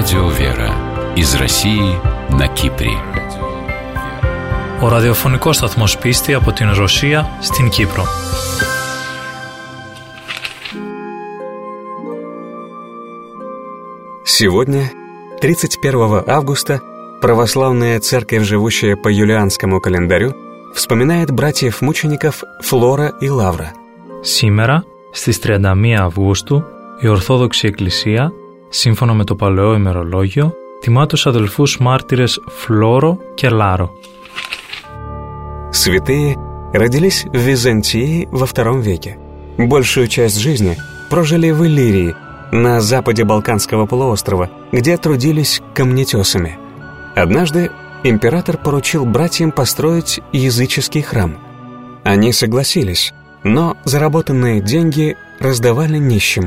Радио Вера из России на Κύπρη. Ο ραδιοφωνικός σταθμός Πίστη από την Ρωσία στην Κύπρο. Сегодня, 31 августа, православная церковь, живущая по юлианскому календарю, вспоминает братьев-мучеников Φλόρα и Λαύρα. Σήμερα, στις 31 Αυγούστου, η Ορθόδοξη Εκκλησία, σύμφωνα με το Παλαιό ημερολόγιο, τιμά τους αδελφούς μάρτυρες Φλόρο και Λάρο. Святые родились в Византии во II веке. Большую часть жизни прожили в Иллирии, на западе Балканского полуострова, где трудились камнетесами. Однажды император поручил братьям построить языческий храм. Они согласились, но заработанные деньги раздавали нищим.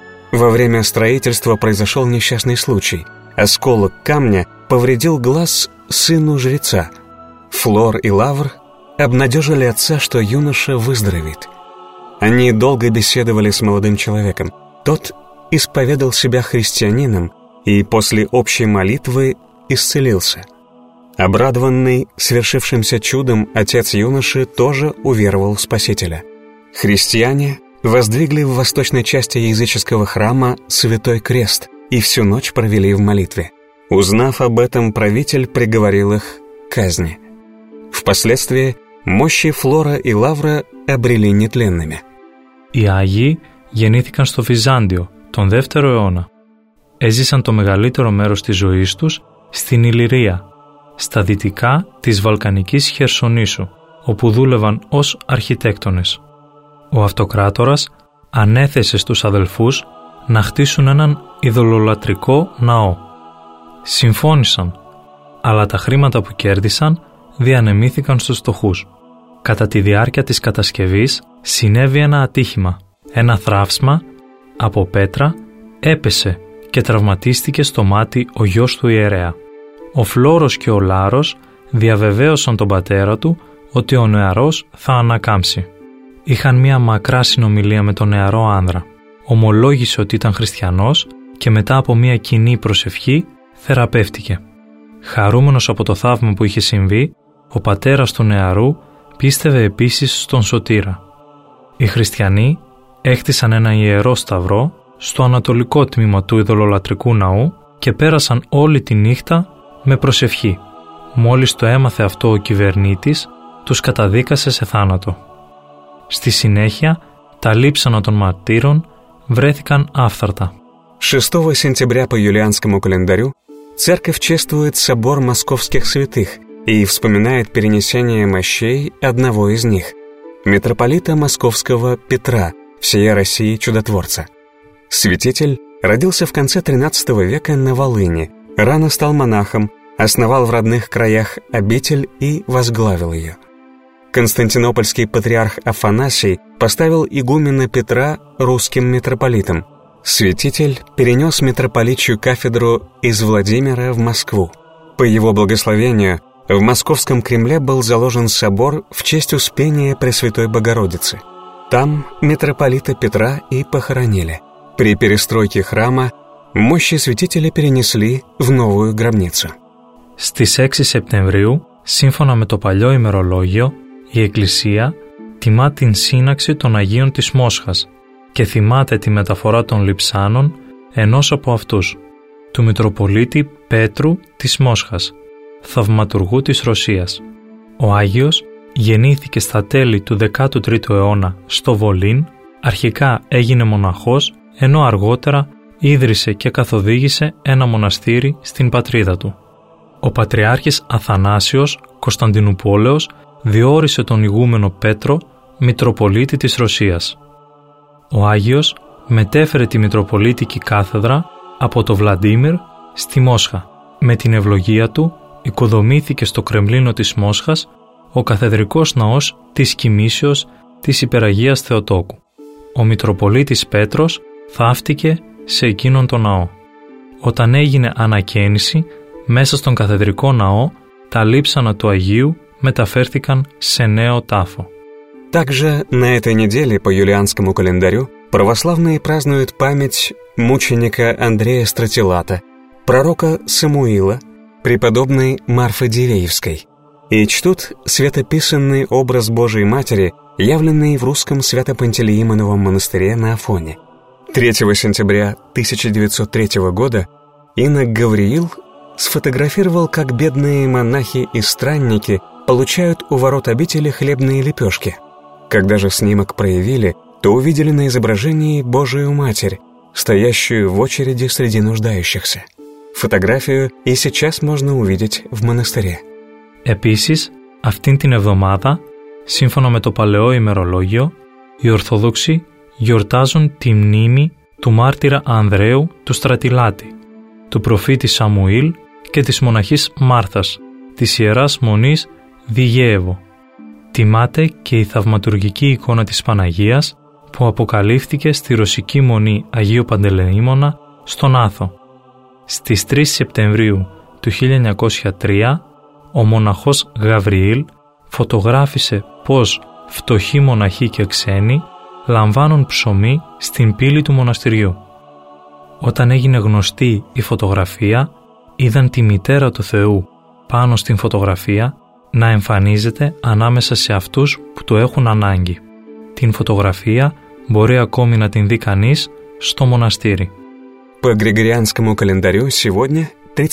Во время строительства произошел несчастный случай. Осколок камня повредил глаз сыну жреца. Флор и Лавр обнадежили отца, что юноша выздоровеет. Они долго беседовали с молодым человеком. Тот исповедал себя христианином и после общей молитвы исцелился. Обрадованный свершившимся чудом, отец юноши тоже уверовал в Спасителя. Христиане воздвигли в восточной части языческого храма Святой Крест и всю ночь провели в молитве. Узнав об этом, правитель приговорил их к казни. Впоследствии μόχοι Φλόρα и Λαύρα обрели νετленными. Οι Άγιοι γεννήθηκαν στο Βυζάντιο τον 2ο αιώνα. Έζησαν το μεγαλύτερο μέρος της ζωής τους στην Ιλλυρία, στα δυτικά της Βαλκανικής Χερσονήσου, όπου δούλευαν ως αρχιτέκτονες. Ο αυτοκράτορας ανέθεσε στους αδελφούς να χτίσουν έναν ειδωλολατρικό ναό. Συμφώνησαν, αλλά τα χρήματα που κέρδισαν διανεμήθηκαν στους φτωχούς. Κατά τη διάρκεια της κατασκευής συνέβη ένα ατύχημα. Ένα θράψμα από πέτρα έπεσε και τραυματίστηκε στο μάτι ο γιος του ιερέα. Ο Φλόρος και ο Λάρος διαβεβαίωσαν τον πατέρα του ότι ο νεαρός θα ανακάμψει. Είχαν μία μακρά συνομιλία με τον νεαρό άνδρα. Ομολόγησε ότι ήταν χριστιανός και μετά από μία κοινή προσευχή θεραπεύτηκε. Χαρούμενος από το θαύμα που είχε συμβεί, ο πατέρας του νεαρού πίστευε επίσης στον Σωτήρα. Οι χριστιανοί έχτισαν ένα ιερό σταυρό στο ανατολικό τμήμα του ειδωλολατρικού ναού και πέρασαν όλη τη νύχτα με προσευχή. Μόλις το έμαθε αυτό ο κυβερνήτης, τους καταδίκασε σε θάνατο. Στη συνέχεια, τα λείψανα των μαρτύρων βρέθηκαν άφθαρτα. 6 сентября по юлианскому календарю церковь чествует собор московских святых и вспоминает перенесение мощей одного из них, митрополита московского Петра, всея России чудотворца. Святитель родился в конце XIII века на Волыни, рано стал монахом, основал в родных краях обитель и возглавил ее. Константинопольский патриарх Афанасий поставил игумена Петра русским митрополитом. Святитель перенес митрополичью кафедру из Владимира в Москву. По его благословению в Московском Кремле был заложен собор в честь Успения Пресвятой Богородицы. Там митрополита Петра и похоронили. При перестройке храма мощи святителя перенесли в новую гробницу. Στις 6 Σεπτεμβρίου, σύμφωνα με το παλιό ημερολόγιο, η Εκκλησία τιμά την σύναξη των Αγίων της Μόσχας και θυμάται τη μεταφορά των λειψάνων ενός από αυτούς, του Μητροπολίτη Πέτρου της Μόσχας, θαυματουργού της Ρωσίας. Ο Άγιος γεννήθηκε στα τέλη του 13ου αιώνα στο Βολίν, αρχικά έγινε μοναχός, ενώ αργότερα ίδρυσε και καθοδήγησε ένα μοναστήρι στην πατρίδα του. Ο Πατριάρχης Αθανάσιος Κωνσταντινουπόλεως διόρισε τον ηγούμενο Πέτρο Μητροπολίτη της Ρωσίας. Ο Άγιος μετέφερε τη Μητροπολίτικη κάθεδρα από το Βλαντίμιρ στη Μόσχα. Με την ευλογία του οικοδομήθηκε στο Κρεμλίνο της Μόσχας ο καθεδρικός ναός της Κοιμήσεως της Υπεραγίας Θεοτόκου. Ο Μητροπολίτης Πέτρος θαύτηκε σε εκείνον τον ναό. Όταν έγινε ανακαίνιση, μέσα στον καθεδρικό ναό τα λείψανα του Αγίου μεταφέρθηκαν σε νέο τάφο. Также на этой неделе по юлианскому календарю православные празднуют память мученика Андрея Стратилата, пророка Самуила, преподобной Марфы Дивеевской, и чтут святописанный образ Божией Матери, явленный в русском Свято-Пантелеимоновом монастыре на Афоне. 3 сентября 1903 года инок Гавриил сфотографировал, как бедные монахи и странники получают у ворот обители хлебные лепешки. Когда же снимок проявили, то увидели на изображении Божию Матерь, стоящую в очереди среди нуждающихся. Φωτογράφιο и сейчас можно увидеть в μοναστырě. Επίσης, αυτήν την εβδομάδα, σύμφωνα με το παλαιό ημερολόγιο, οι Ορθόδοξοι γιορτάζουν τη μνήμη του μάρτυρα Ανδρέου του Στρατιλάτη, του προφήτη Σαμουήλ και της μοναχής Μάρθας, της Ιεράς Μονής Διγέεβο. Τιμάται και η θαυματουργική εικόνα της Παναγίας που αποκαλύφθηκε στη Ρωσική Μονή Αγίου Παντελεήμωνα στον Άθο. Στις 3 Σεπτεμβρίου του 1903, ο μοναχός Γαβριήλ φωτογράφησε πως φτωχοί μοναχοί και ξένοι λαμβάνουν ψωμί στην πύλη του μοναστηριού. Όταν έγινε γνωστή η φωτογραφία, είδαν τη μητέρα του Θεού πάνω στην φωτογραφία να εμφανίζεται ανάμεσα σε αυτούς που το έχουν ανάγκη. Την φωτογραφία μπορεί ακόμη να την δει κανείς στο μοναστήρι. По Григорианскому календарю сегодня,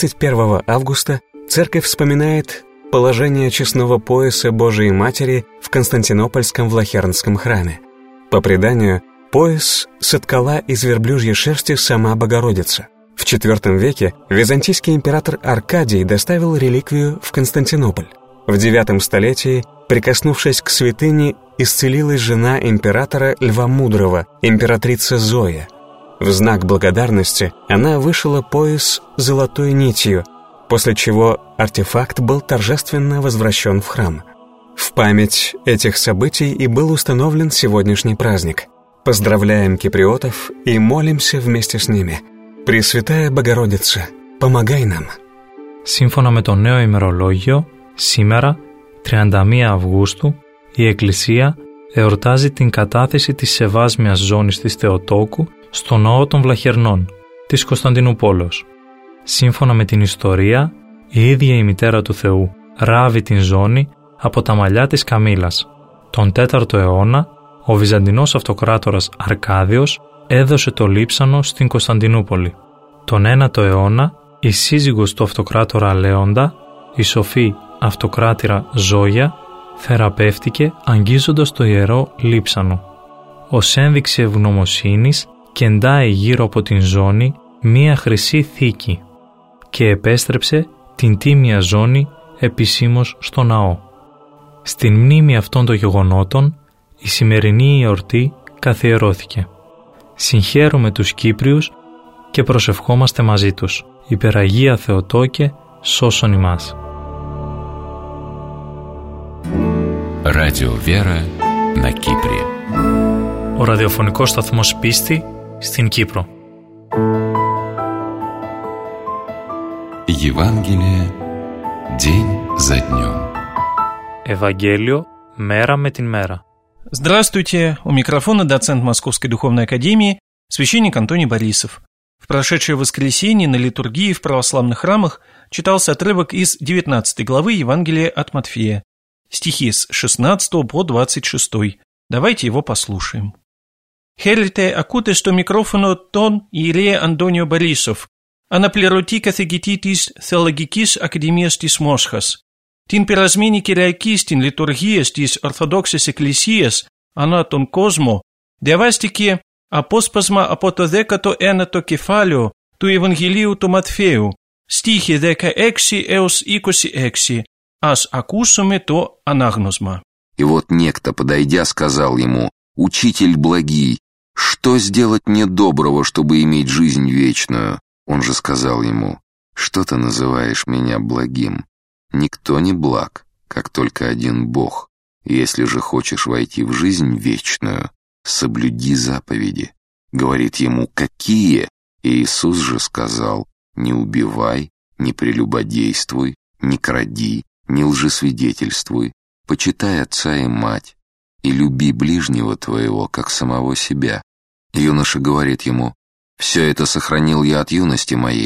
31 августа, церковь вспоминает положение честного пояса Божией Матери в Константинопольском Влахернском храме. По преданию, пояс соткала из верблюжьей шерсти сама Богородица. В IV веке византийский император Аркадий доставил реликвию в Константинополь. В IX столетии, прикоснувшись к святыне, исцелилась жена императора Льва Мудрого, императрица Зоя. В знак благодарности она вышила пояс золотой нитью, после чего артефакт был торжественно возвращен в храм. В память этих событий и был установлен сегодняшний праздник. Поздравляем киприотов и молимся вместе с ними. Пресвятая Богородица, помогай нам. Σύμφωνα με το νέο ημερολόγιο, σήμερα, 31 Αυγούστου, η Εκκλησία εορτάζει την κατάθεση της σεβάσμιας ζώνης της Θεοτόκου στο ναό των Βλαχερνών, της Κωνσταντινούπολεως. Σύμφωνα με την ιστορία, η ίδια η μητέρα του Θεού ράβει την ζώνη από τα μαλλιά της Καμήλας. Τον 4ο αιώνα, ο Βυζαντινός αυτοκράτορας Αρκάδιος έδωσε το λείψανο στην Κωνσταντινούπολη. Τον 9ο αιώνα, η σύζυγος του αυτοκράτορα Λέοντα, η σοφή αυτοκράτηρα Ζώια, θεραπεύτηκε αγγίζοντας το ιερό λείψανο. Ως ένδειξη ευγνωμοσύνης κεντάει γύρω από την ζώνη μία χρυσή θήκη και επέστρεψε την τίμια ζώνη επισήμως στο ναό. Στην μνήμη αυτών των γεγονότων, η σημερινή εορτή καθιερώθηκε. Συγχαίρουμε τους Κύπριους και προσευχόμαστε μαζί τους. Υπεραγία Θεοτόκε, σώσον ημάς. Радио Вера на Κύπρη. Ο ραδιοφωνικός σταθμός Πίστη στην Κύπρο. Евангелие день за днем. Ευαγγέλιο μέρα με την μέρα. Здравствуйте, у микрофона доцент Московской Духовной Академии, священник Антоний Борисов. В прошедшее воскресенье на литургии в православных храмах читался отрывок из 19 главы Евангелия от Матфея, стихи с 16 по 26. Давайте его послушаем. Χαίρετε, ακούτε στο μικρόφωνο τον ιερέα Αντώνιο Борисов, αναπληρωτή καθηγητή της Θεολογικής Ακαδημίας της Μόσχας. Την περασμένη Κυριακή στην λειτουργία της Ορθοδόξης Εκκλησίας ανά τον κόσμο διαβάστηκε απόσπασμα από το 19ο κεφάλαιο του Ευαγγελίου του Ματθαίου, στίχοι 16 έως 26. Ας ακούσουμε το ανάγνωσμα. И вот некто, подойдя, сказал ему: «Учитель благий, что сделать мне доброго, чтобы иметь жизнь вечную?» Он же сказал ему: «Что ты называешь меня благим? Никто не благ, как только один Бог. Если же хочешь войти в жизнь вечную, соблюди заповеди». Говорит ему: «Какие?» И Иисус же сказал: «Не убивай, не прелюбодействуй, не кради, не лжесвидетельствуй, почитай отца и мать, и люби ближнего твоего, как самого себя». Юноша говорит ему: «Все это сохранил я от юности моей».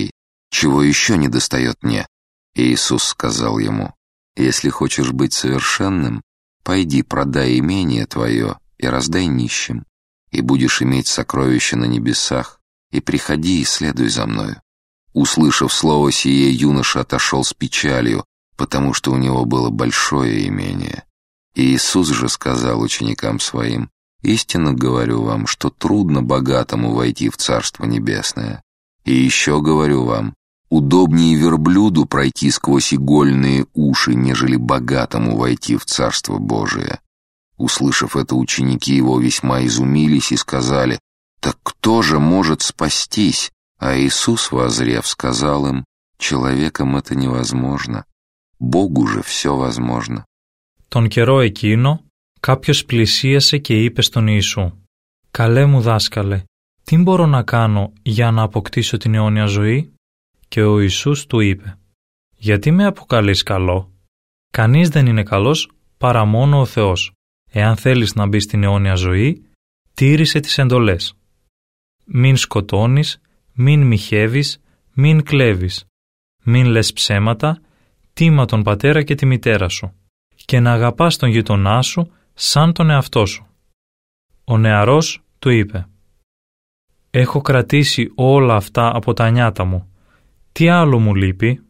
чего еще недостает мне?» И Иисус сказал ему: «Если хочешь быть совершенным, пойди, продай имение твое и раздай нищим, и будешь иметь сокровища на небесах, и приходи и следуй за мною». Услышав слово сие, юноша отошел с печалью, потому что у него было большое имение. И Иисус же сказал ученикам своим: «Истинно говорю вам, что трудно богатому войти в Царство Небесное. И еще говорю вам, удобнее верблюду пройти сквозь игольные уши, нежели богатому войти в Царство Божие». Услышав это, ученики его весьма изумились и сказали: «Так кто же может спастись?» А Иисус, воззрев, сказал им: «Человеком это невозможно, Богу же все возможно». Τον καιρό εκείνο, κάποιος πλησίασε και είπε στον Ιησού: «Καλέ μου δάσκαλε, τι μπορώ να κάνω για να αποκτήσω την αιώνια ζωή?» Και ο Ιησούς του είπε: «Γιατί με αποκαλείς καλό? Κανείς δεν είναι καλός παρά μόνο ο Θεός. Εάν θέλεις να μπεις στην αιώνια ζωή, τήρησε τις εντολές. Μην σκοτώνεις, μην μοιχεύεις, μην κλέβεις, μην λες ψέματα, τίμα τον πατέρα και τη μητέρα σου, και να αγαπάς τον γειτονά σου σαν τον εαυτό σου». Ο νεαρός του είπε: «Έχω κρατήσει όλα αυτά από τα νιάτα μου. Τι άλλο μου λείπει?»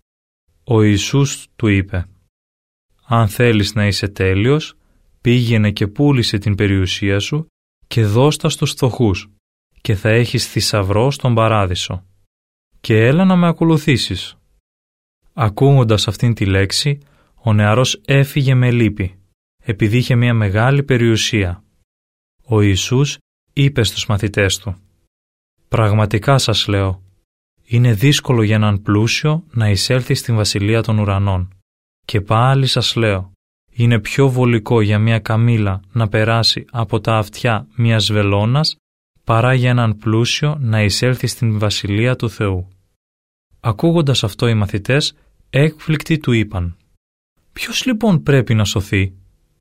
Ο Ιησούς του είπε: «Αν θέλεις να είσαι τέλειος, πήγαινε και πούλησε την περιουσία σου και δώστα στους φτωχούς, και θα έχεις θησαυρό στον παράδεισο. Και έλα να με ακολουθήσεις». Ακούγοντας αυτήν τη λέξη, ο νεαρός έφυγε με λύπη, επειδή είχε μια μεγάλη περιουσία. Ο Ιησούς είπε στους μαθητές του: «Πραγματικά σας λέω, είναι δύσκολο για έναν πλούσιο να εισέλθει στην βασιλεία των ουρανών. Και πάλι σας λέω, είναι πιο βολικό για μια καμήλα να περάσει από τα αυτιά μιας βελόνας, παρά για έναν πλούσιο να εισέλθει στην βασιλεία του Θεού». Ακούγοντας αυτό, οι μαθητές έκπληκτοι του είπαν: «Ποιος λοιπόν πρέπει να σωθεί?»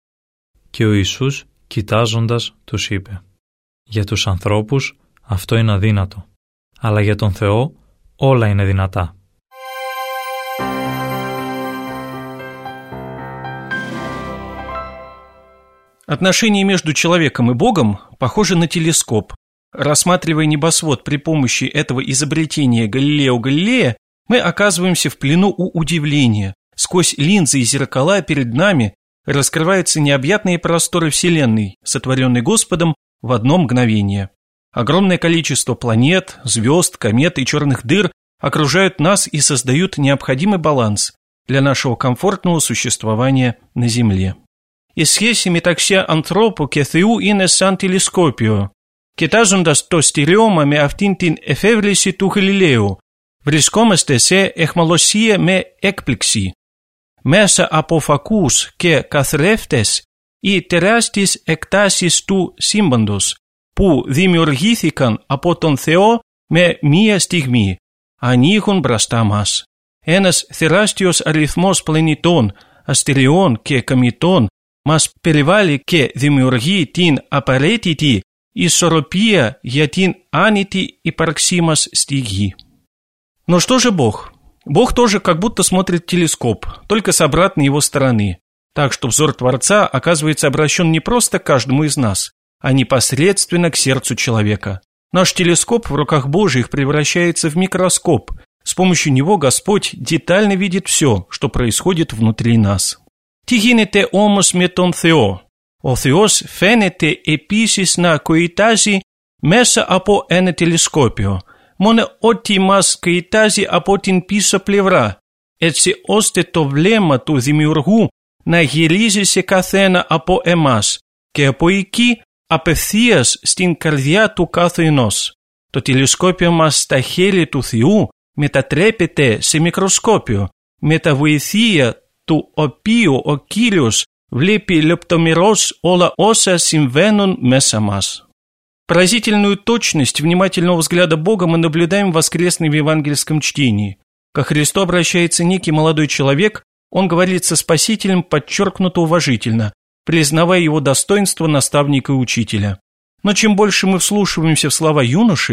Και ο Ιησούς, κοιτάζοντας, τους είπε: «Για τους ανθρώπους αυτό είναι αδύνατο, αλλά για τον Θεό όλα είναι δυνατά». Отношения между человеком и Богом похожи на телескоп. Рассматривая небосвод при помощи этого изобретения Галилео Галилея, мы оказываемся в плену у удивления. Сквозь линзы и зеркала перед нами раскрываются необъятные просторы Вселенной, сотворенной Господом в одно мгновение. Огромное количество планет, звезд, комет и черных дыр окружают нас и создают необходимый баланс для нашего комфортного существования на Земле. Η σχέση μεταξύ ανθρώπου και Θεού είναι σαν τηλεσκόπιο. Κοιτάζοντας το στερεώμα με αυτήν την εφεύρεση του Γαλιλαίου, βρισκόμαστε σε αιχμαλωσία με έκπληξη. Μέσα από φακούς και καθρέφτες, οι τεράστιες εκτάσεις του σύμπαντος, που δημιουργήθηκαν από τον Θεό με μία στιγμή, ανοίγουν μπροστά μας. Ένας τεράστιος αριθμός πλανητών, αστεριών και κομετών μας περιβάλλει και δημιουργεί την απαραίτητη ισορροπία για την άνετη ύπαρξή μας στη γη. Но что же Бог? Бог тоже как будто смотрит в телескоп, только с обратной его стороны, так что взор Творца оказывается обращен не просто к каждому из нас, а непосредственно к сердцу человека. Наш телескоп в руках Божьих превращается в микроскоп. С помощью него Господь детально видит все, что происходит внутри нас. Τι γίνεται όμως με τον Θεό? Ο Θεός φαίνεται επίσης να κοιτάζει μέσα από ένα τηλεσκόπιο, μόνο ότι μας κοιτάζει από την πίσω πλευρά, έτσι ώστε το βλέμμα του Δημιουργού να γυρίζει σε καθένα από εμάς και από εκεί απευθείας στην καρδιά του καθενός. Το τηλεσκόπιο μας στα χέρια του Θεού μετατρέπεται σε μικροσκόπιο, με τα βοηθεία του οποίου ο Κύριος βλέπει λεπτομερώς όλα όσα συμβαίνουν μέσα μας. Поразительную точность внимательного взгляда Бога мы наблюдаем в воскресном евангельском чтении. Ко Христу обращается некий молодой человек, он говорит со Спасителем подчеркнуто уважительно, признавая его достоинство наставника и учителя. Но чем больше мы вслушиваемся в слова юноши,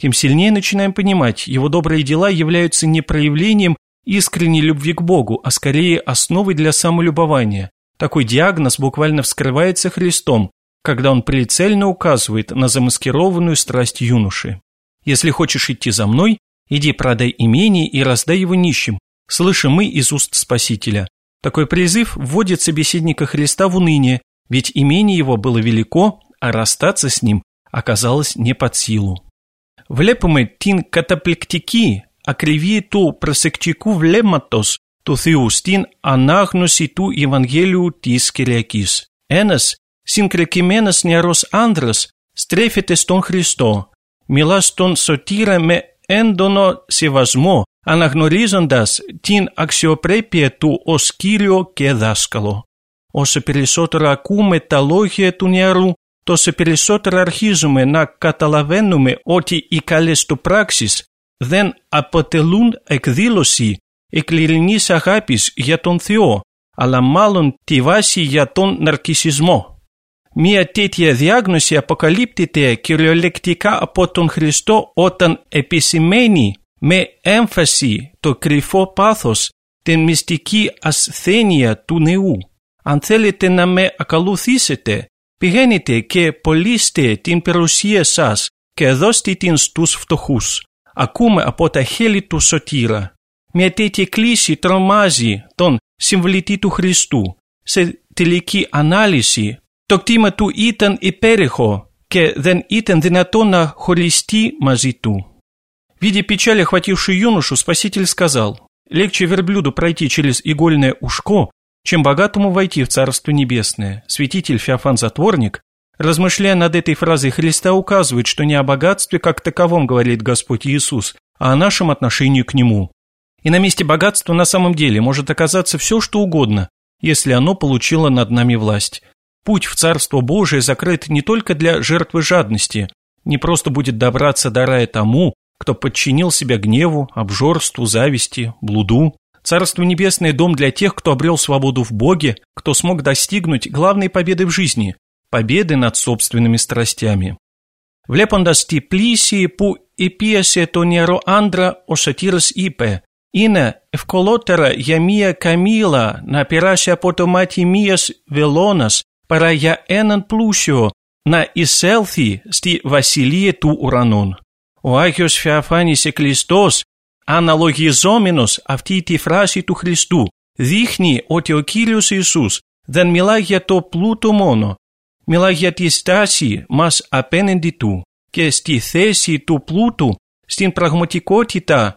тем сильнее начинаем понимать, его добрые дела являются не проявлением искренней любви к Богу, а скорее основой для самолюбования. Такой диагноз буквально вскрывается Христом, когда он прицельно указывает на замаскированную страсть юноши. «Если хочешь идти за мной, иди продай имение и раздай его нищим», слышим мы из уст Спасителя. Такой призыв вводит собеседника Христа в уныние, ведь имение его было велико, а расстаться с ним оказалось не под силу. «Βλέπουμε την καταπληκτική ακριβή του προσεκτικού βλέμματος του Θεού στην ανάγνωση του Ευαγγέλιου της Κυριακής. Ένας συγκεκριμένος νεαρός άνδρας στρέφεται στον Χριστό, μιλά στον Σωτήρα με έντονο σεβασμό, αναγνωρίζοντας την αξιοπρέπεια του ως Κύριο και δάσκαλο. Όσο περισσότερο ακούμε τα λόγια του νεαρού, τόσο περισσότερο αρχίζουμε να καταλαβαίνουμε ότι οι καλές του πράξεις δεν αποτελούν εκδήλωση εκληρινής αγάπης για τον Θεό, αλλά μάλλον τη βάση για τον ναρκισσισμό. Μία τέτοια διάγνωση αποκαλύπτεται κυριολεκτικά από τον Χριστό όταν επισημαίνει με έμφαση το κρυφό πάθος, την μυστική ασθένεια του νεού. Αν θέλετε να με ακολουθήσετε, πηγαίνετε και πωλήστε την περιουσία σας και δώστε την στους φτωχούς. Ακούμε από τα χείλη του Σωτήρα. Μια τέτοια κλίση τρομάζει τον συμβουλητή του Χριστού. Σε τελική ανάλυση, το κτήμα του ήταν υπέροχο και δεν ήταν δυνατό να χωριστεί μαζί του. Видя печаль, охватившую юношу, Спаситель сказал: «Легче верблюду пройти через игольное ушко, чем богатому войти в Царство Небесное». Святитель Феофан Затворник, размышляя над этой фразой Христа, указывает, что не о богатстве как таковом говорит Господь Иисус, а о нашем отношении к Нему. И на месте богатства на самом деле может оказаться все, что угодно, если оно получило над нами власть. Путь в Царство Божие закрыт не только для жертвы жадности, не просто будет добраться до рая тому, кто подчинил себя гневу, обжорству, зависти, блуду. Царство Небесное – дом для тех, кто обрел свободу в Боге, кто смог достигнуть главной победы в жизни – победы над собственными страстями. Βλέποντας τη πλήση που επίασε τον νεαρό άντρα, ο Σωτήρας είπε: «Είναι ευκολότερα για μία καμήλα να περάσει από το μάτι μίας βελόνας παρά για έναν πλούσιο να εισέλθει στη βασιλεία του ουρανών». Ο Άγιος Φεοφάνης Εκκληστός, αναλογιζόμενος αυτή τη φράση του Χριστού, δείχνει ότι ο Κύριος Ιησούς δεν μιλά για το πλούτο μόνο, μιλά για τη στάση μας απέναντι του και στη θέση του πλούτου στην πραγματικότητα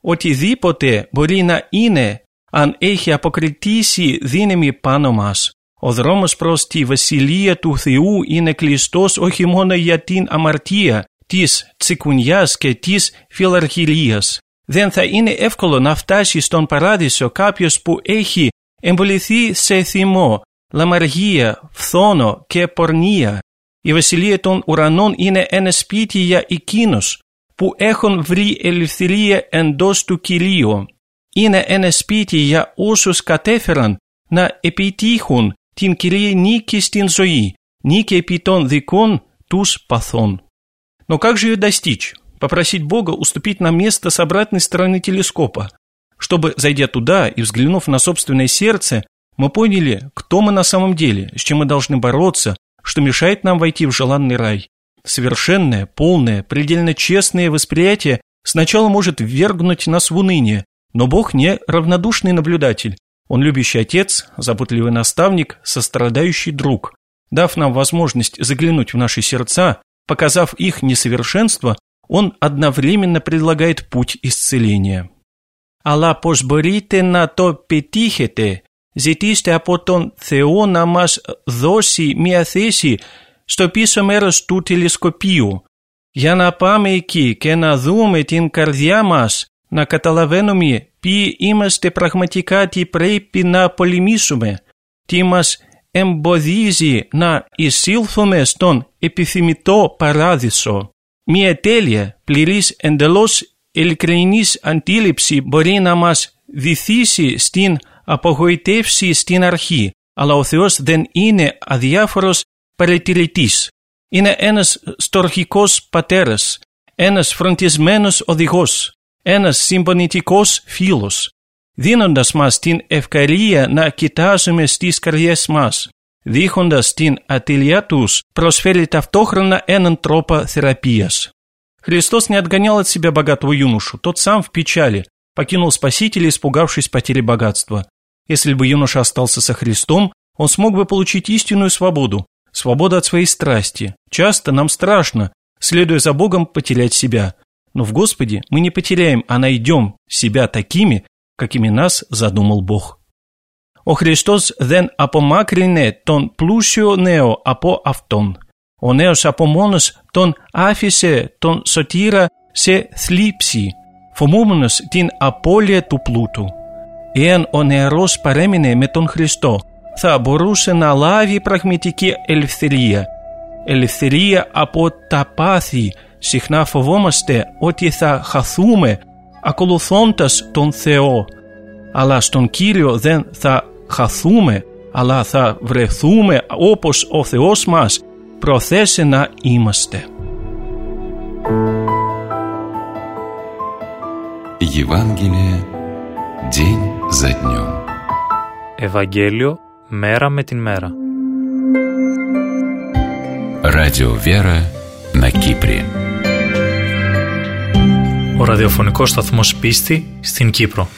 οτιδήποτε μπορεί να είναι αν έχει αποκριτήσει δύναμη πάνω μας. Ο δρόμος προς τη Βασιλεία του Θεού είναι κλειστός όχι μόνο για την αμαρτία της τσικουνιάς και της φιλαρχιλίας. Δεν θα είναι εύκολο να φτάσει στον παράδεισο κάποιος που έχει εμπολιθεί σε θυμό, λαμαργία, φθόνο και πορνεία. Η Βασιλεία των Ουρανών είναι ένα σπίτι για εκείνους που έχουν βρει ελευθερία εντός του Κυρίου. Είναι ένα σπίτι για όσους κατέφεραν να επιτύχουν την Κυρία νίκη στην ζωή, νίκη επί των δικών τους παθών. Но как же ее достичь? Попросить Бога уступить нам место с обратной стороны телескопа, чтобы, зайдя туда и взглянув на собственное сердце, мы поняли, кто мы на самом деле, с чем мы должны бороться, что мешает нам войти в желанный рай. Совершенное, полное, предельно честное восприятие сначала может ввергнуть нас в уныние, но Бог не равнодушный наблюдатель. Он любящий отец, заботливый наставник, сострадающий друг. Дав нам возможность заглянуть в наши сердца, показав их несовершенство, Он одновременно предлагает путь исцеления. Αλλά πως μπορείτε να το πετύχετε, ζητήστε από τον Θεό να μας δώσει μια θέση στο πίσω μέρος του τηλεσκοπίου, για να πάμε εκεί και να δούμε την καρδιά μας, να καταλαβαίνουμε ποιοι είμαστε πραγματικά, τι πρέπει να πολεμήσουμε, τι μας εμποδίζει να εισήλθουμε στον επιθυμητό παράδεισο. Μια τέλεια, πληρής, εντελώς ειλικρινής αντίληψη μπορεί να μας βυθίσει στην απογοητεύση στην αρχή, αλλά ο Θεός δεν είναι αδιάφορος παρατηρητής. Είναι ένας στοργικός πατέρας, ένας φροντισμένος οδηγός, ένας συμπονητικός φίλος, δίνοντας μας την ευκαιρία να κοιτάζουμε στις καρδιές μας, δείχνοντας την ατέλεια τους, προσφέρει ταυτόχρονα έναν τρόπο θεραπείας. Христос не отгонял от себя богатого юношу, тот сам в печали покинул Спасителя, испугавшись потери богатства. Если бы юноша остался со Христом, он смог бы получить истинную свободу, свободу от своей страсти. Часто нам страшно, следуя за Богом, потерять себя. Но в Господе мы не потеряем, а найдем себя такими, какими нас задумал Бог. Ο Χριστός δεν απομάκρυνε τον πλούσιο νέο από αυτόν. Ο νέος από μόνος τον άφησε τον σωτήρα σε θλίψη, φοβούμενος την απώλεια του πλούτου. Εάν ο νεαρός παρέμεινε με τον Χριστό, θα μπορούσε να λάβει πραγματική ελευθερία. Ελευθερία από τα πάθη. Συχνά φοβόμαστε ότι θα χαθούμε ακολουθώντας τον Θεό, αλλά στον Κύριο δεν θα χαθούμε, αλλά θα βρεθούμε όπως ο Θεός μας προθέσει να είμαστε. Евангелие день за днем. Ευαγγέλιο μέρα με την μέρα. Радио Вера на Κύπρη. Ο ραδιοφωνικός σταθμός Πίστη στην Κύπρο.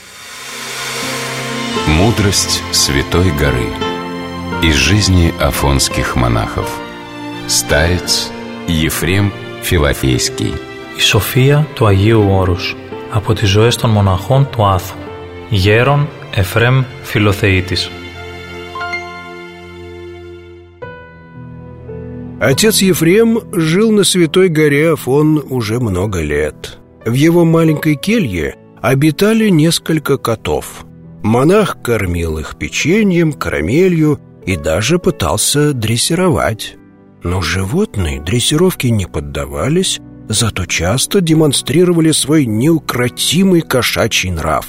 Мудрость Святой горы. Из жизни афонских монахов. Старец Ефрем Филофейский. Η σοφία του Αγίου Όρους. Από τις ζωές των μοναχών του Άθου. Γέρον Εφρέμ Φιλοθεήτης. Отец Ефрем жил на Святой горе Афон уже много лет. В его маленькой келье обитали несколько котов. Монах кормил их печеньем, карамелью и даже пытался дрессировать. Но животные дрессировке не поддавались, зато часто демонстрировали свой неукротимый кошачий нрав.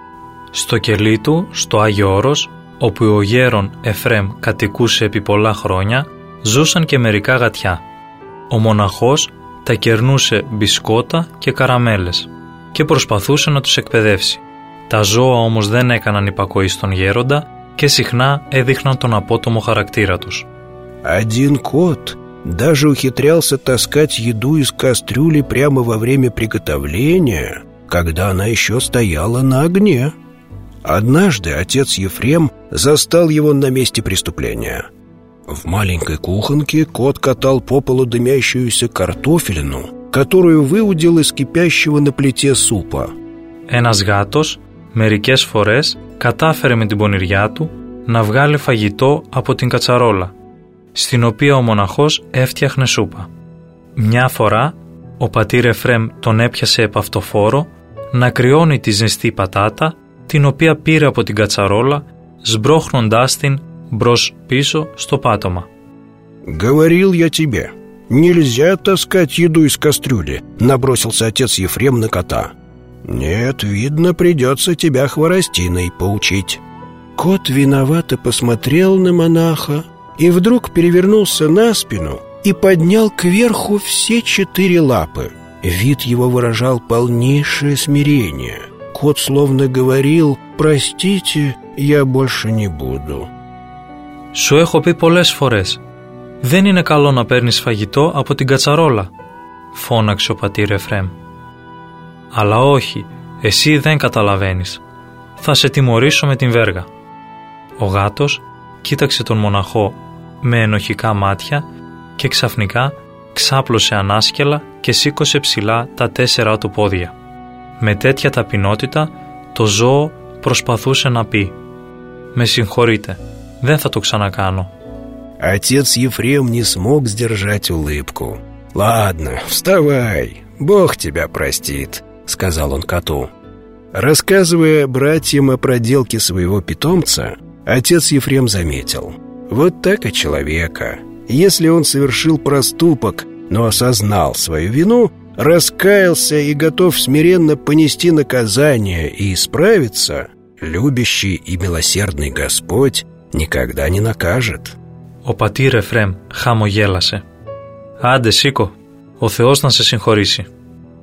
Στο κελί του, στο Άγιο Όρος, όπου ο γέρον Εφρέμ κατοικούσε επί πολλά χρόνια, ζούσαν και μερικά γατιά. Ο μοναχός τα κερνούσε μπισκότα και καραμέλες και προσπαθούσε να τους εκπαιδεύσει. Τα ζώα όμως δεν έκαναν υπακοή στον γέροντα και συχνά έδειχναν τον απότομο χαρακτήρα τους. Один кот даже ухитрялся таскать еду из кастрюли прямо во время приготовления, когда она еще стояла на огне. Однажды отец Ефрем застал его на месте преступления. В маленькой кухонке кот катал по полу дымящуюся картофелину, которую выудил из кипящего на плите супа. Ένας γάτος μερικές φορές κατάφερε με την πονηριά του να βγάλει φαγητό από την κατσαρόλα, στην οποία ο μοναχός έφτιαχνε σούπα. Μια φορά ο πατήρ Εφρέμ τον έπιασε επ' αυτοφόρο να κρυώνει τη ζεστή πατάτα, την οποία πήρε από την κατσαρόλα, σμπρώχνοντάς την μπρος πίσω στο πάτωμα. «Говорил я тебе, нельзя таскать еду из кастрюли», набросился отец Ефрем на кота. «Нет, видно, придется тебя хворостиной поучить». Кот виновато посмотрел на монаха и вдруг перевернулся на спину и поднял кверху все 4 лапы. Вид его выражал полнейшее смирение. Кот словно говорил: «Простите, я больше не буду». Σου έχω πει πολλές φορές, δεν είναι καλό να παίρνεις φαγητό από την κατσαρόλα, φώναξε ο πατήρ Εφρέμ. Αλλά όχι, εσύ δεν καταλαβαίνεις. Θα σε τιμωρήσω με την βέργα. Ο γάτος κοίταξε τον μοναχό με ενοχικά μάτια και ξαφνικά ξάπλωσε ανάσκελα και σήκωσε ψηλά τα 4 του πόδια. Με τέτοια ταπεινότητα το ζώο προσπαθούσε να πει «Με συγχωρείτε, δεν θα το ξανακάνω». Отец Ефрем не смог сдержать улыбку. «Ладно, вставай, Бог тебя простит», — сказал он коту. Рассказывая братьям о проделке своего питомца, отец Ефрем заметил: вот так и человека. Если он совершил проступок, но осознал свою вину, раскаялся и готов смиренно понести наказание и исправиться, любящий и милосердный Господь никогда не накажет. Ο πατήρ Εφρέμ χαμογέλασε. «Άντε σήκω, ο Θεός να σε συγχωρήσει».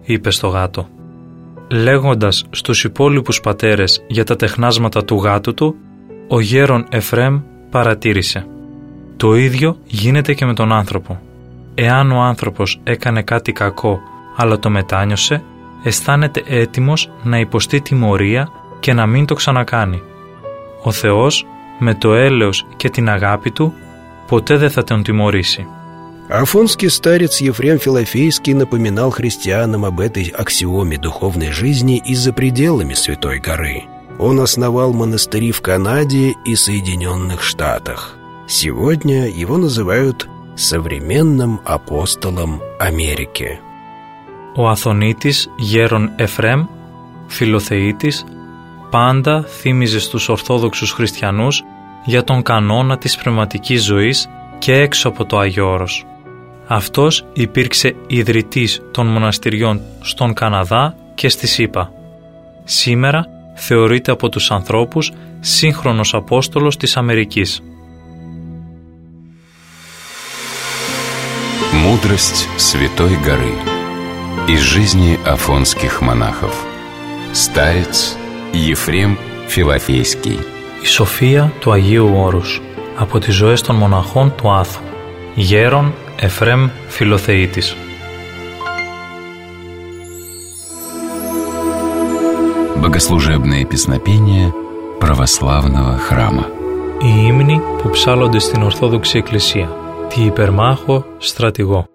είπε στο γάτο. Λέγοντας στους υπόλοιπους πατέρες για τα τεχνάσματα του γάτου του, ο γέρον Εφραίμ παρατήρησε: «Το ίδιο γίνεται και με τον άνθρωπο. Εάν ο άνθρωπος έκανε κάτι κακό αλλά το μετάνιωσε, αισθάνεται έτοιμος να υποστεί τιμωρία και να μην το ξανακάνει. Ο Θεός, με το έλεος και την αγάπη Του, ποτέ δεν θα τον τιμωρήσει». Афонский старец Ефрем Филофейский напоминал христианам об этой аксиоме духовной жизни и за пределами Святой горы. Он основал монастыри в Канаде и Соединенных Штатах. Сегодня его называют современным апостолом Америки. Ο Αθωνίτης γέρον Εφραίμ, Φιλοθεήτης, πάντα θύμιζε στους Ορθόδοξους χριστιανούς για τον κανόνα της πνευματικής ζωής και έξω από το Άγιο Όρος. Αυτός υπήρξε ιδρυτής των μοναστηριών στον Καναδά και στη ΣΥΠΑ. Σήμερα θεωρείται από τους ανθρώπους σύγχρονος Απόστολος της Αμερικής. Мудрость Святой горы. Из жизни афонских монахов. Старец Ефрем Филофейский. Η σοφία του Αγίου Όρους από τις ζωές των μοναχών του Άθου. Γέρον Εφραίμ Φιλοθεήτης. Богослужебное песнопение православного храма. Οι ύμνοι που ψάλλονται στην Ορθόδοξη Εκκλησία. Τη υπερμάχο στρατηγό.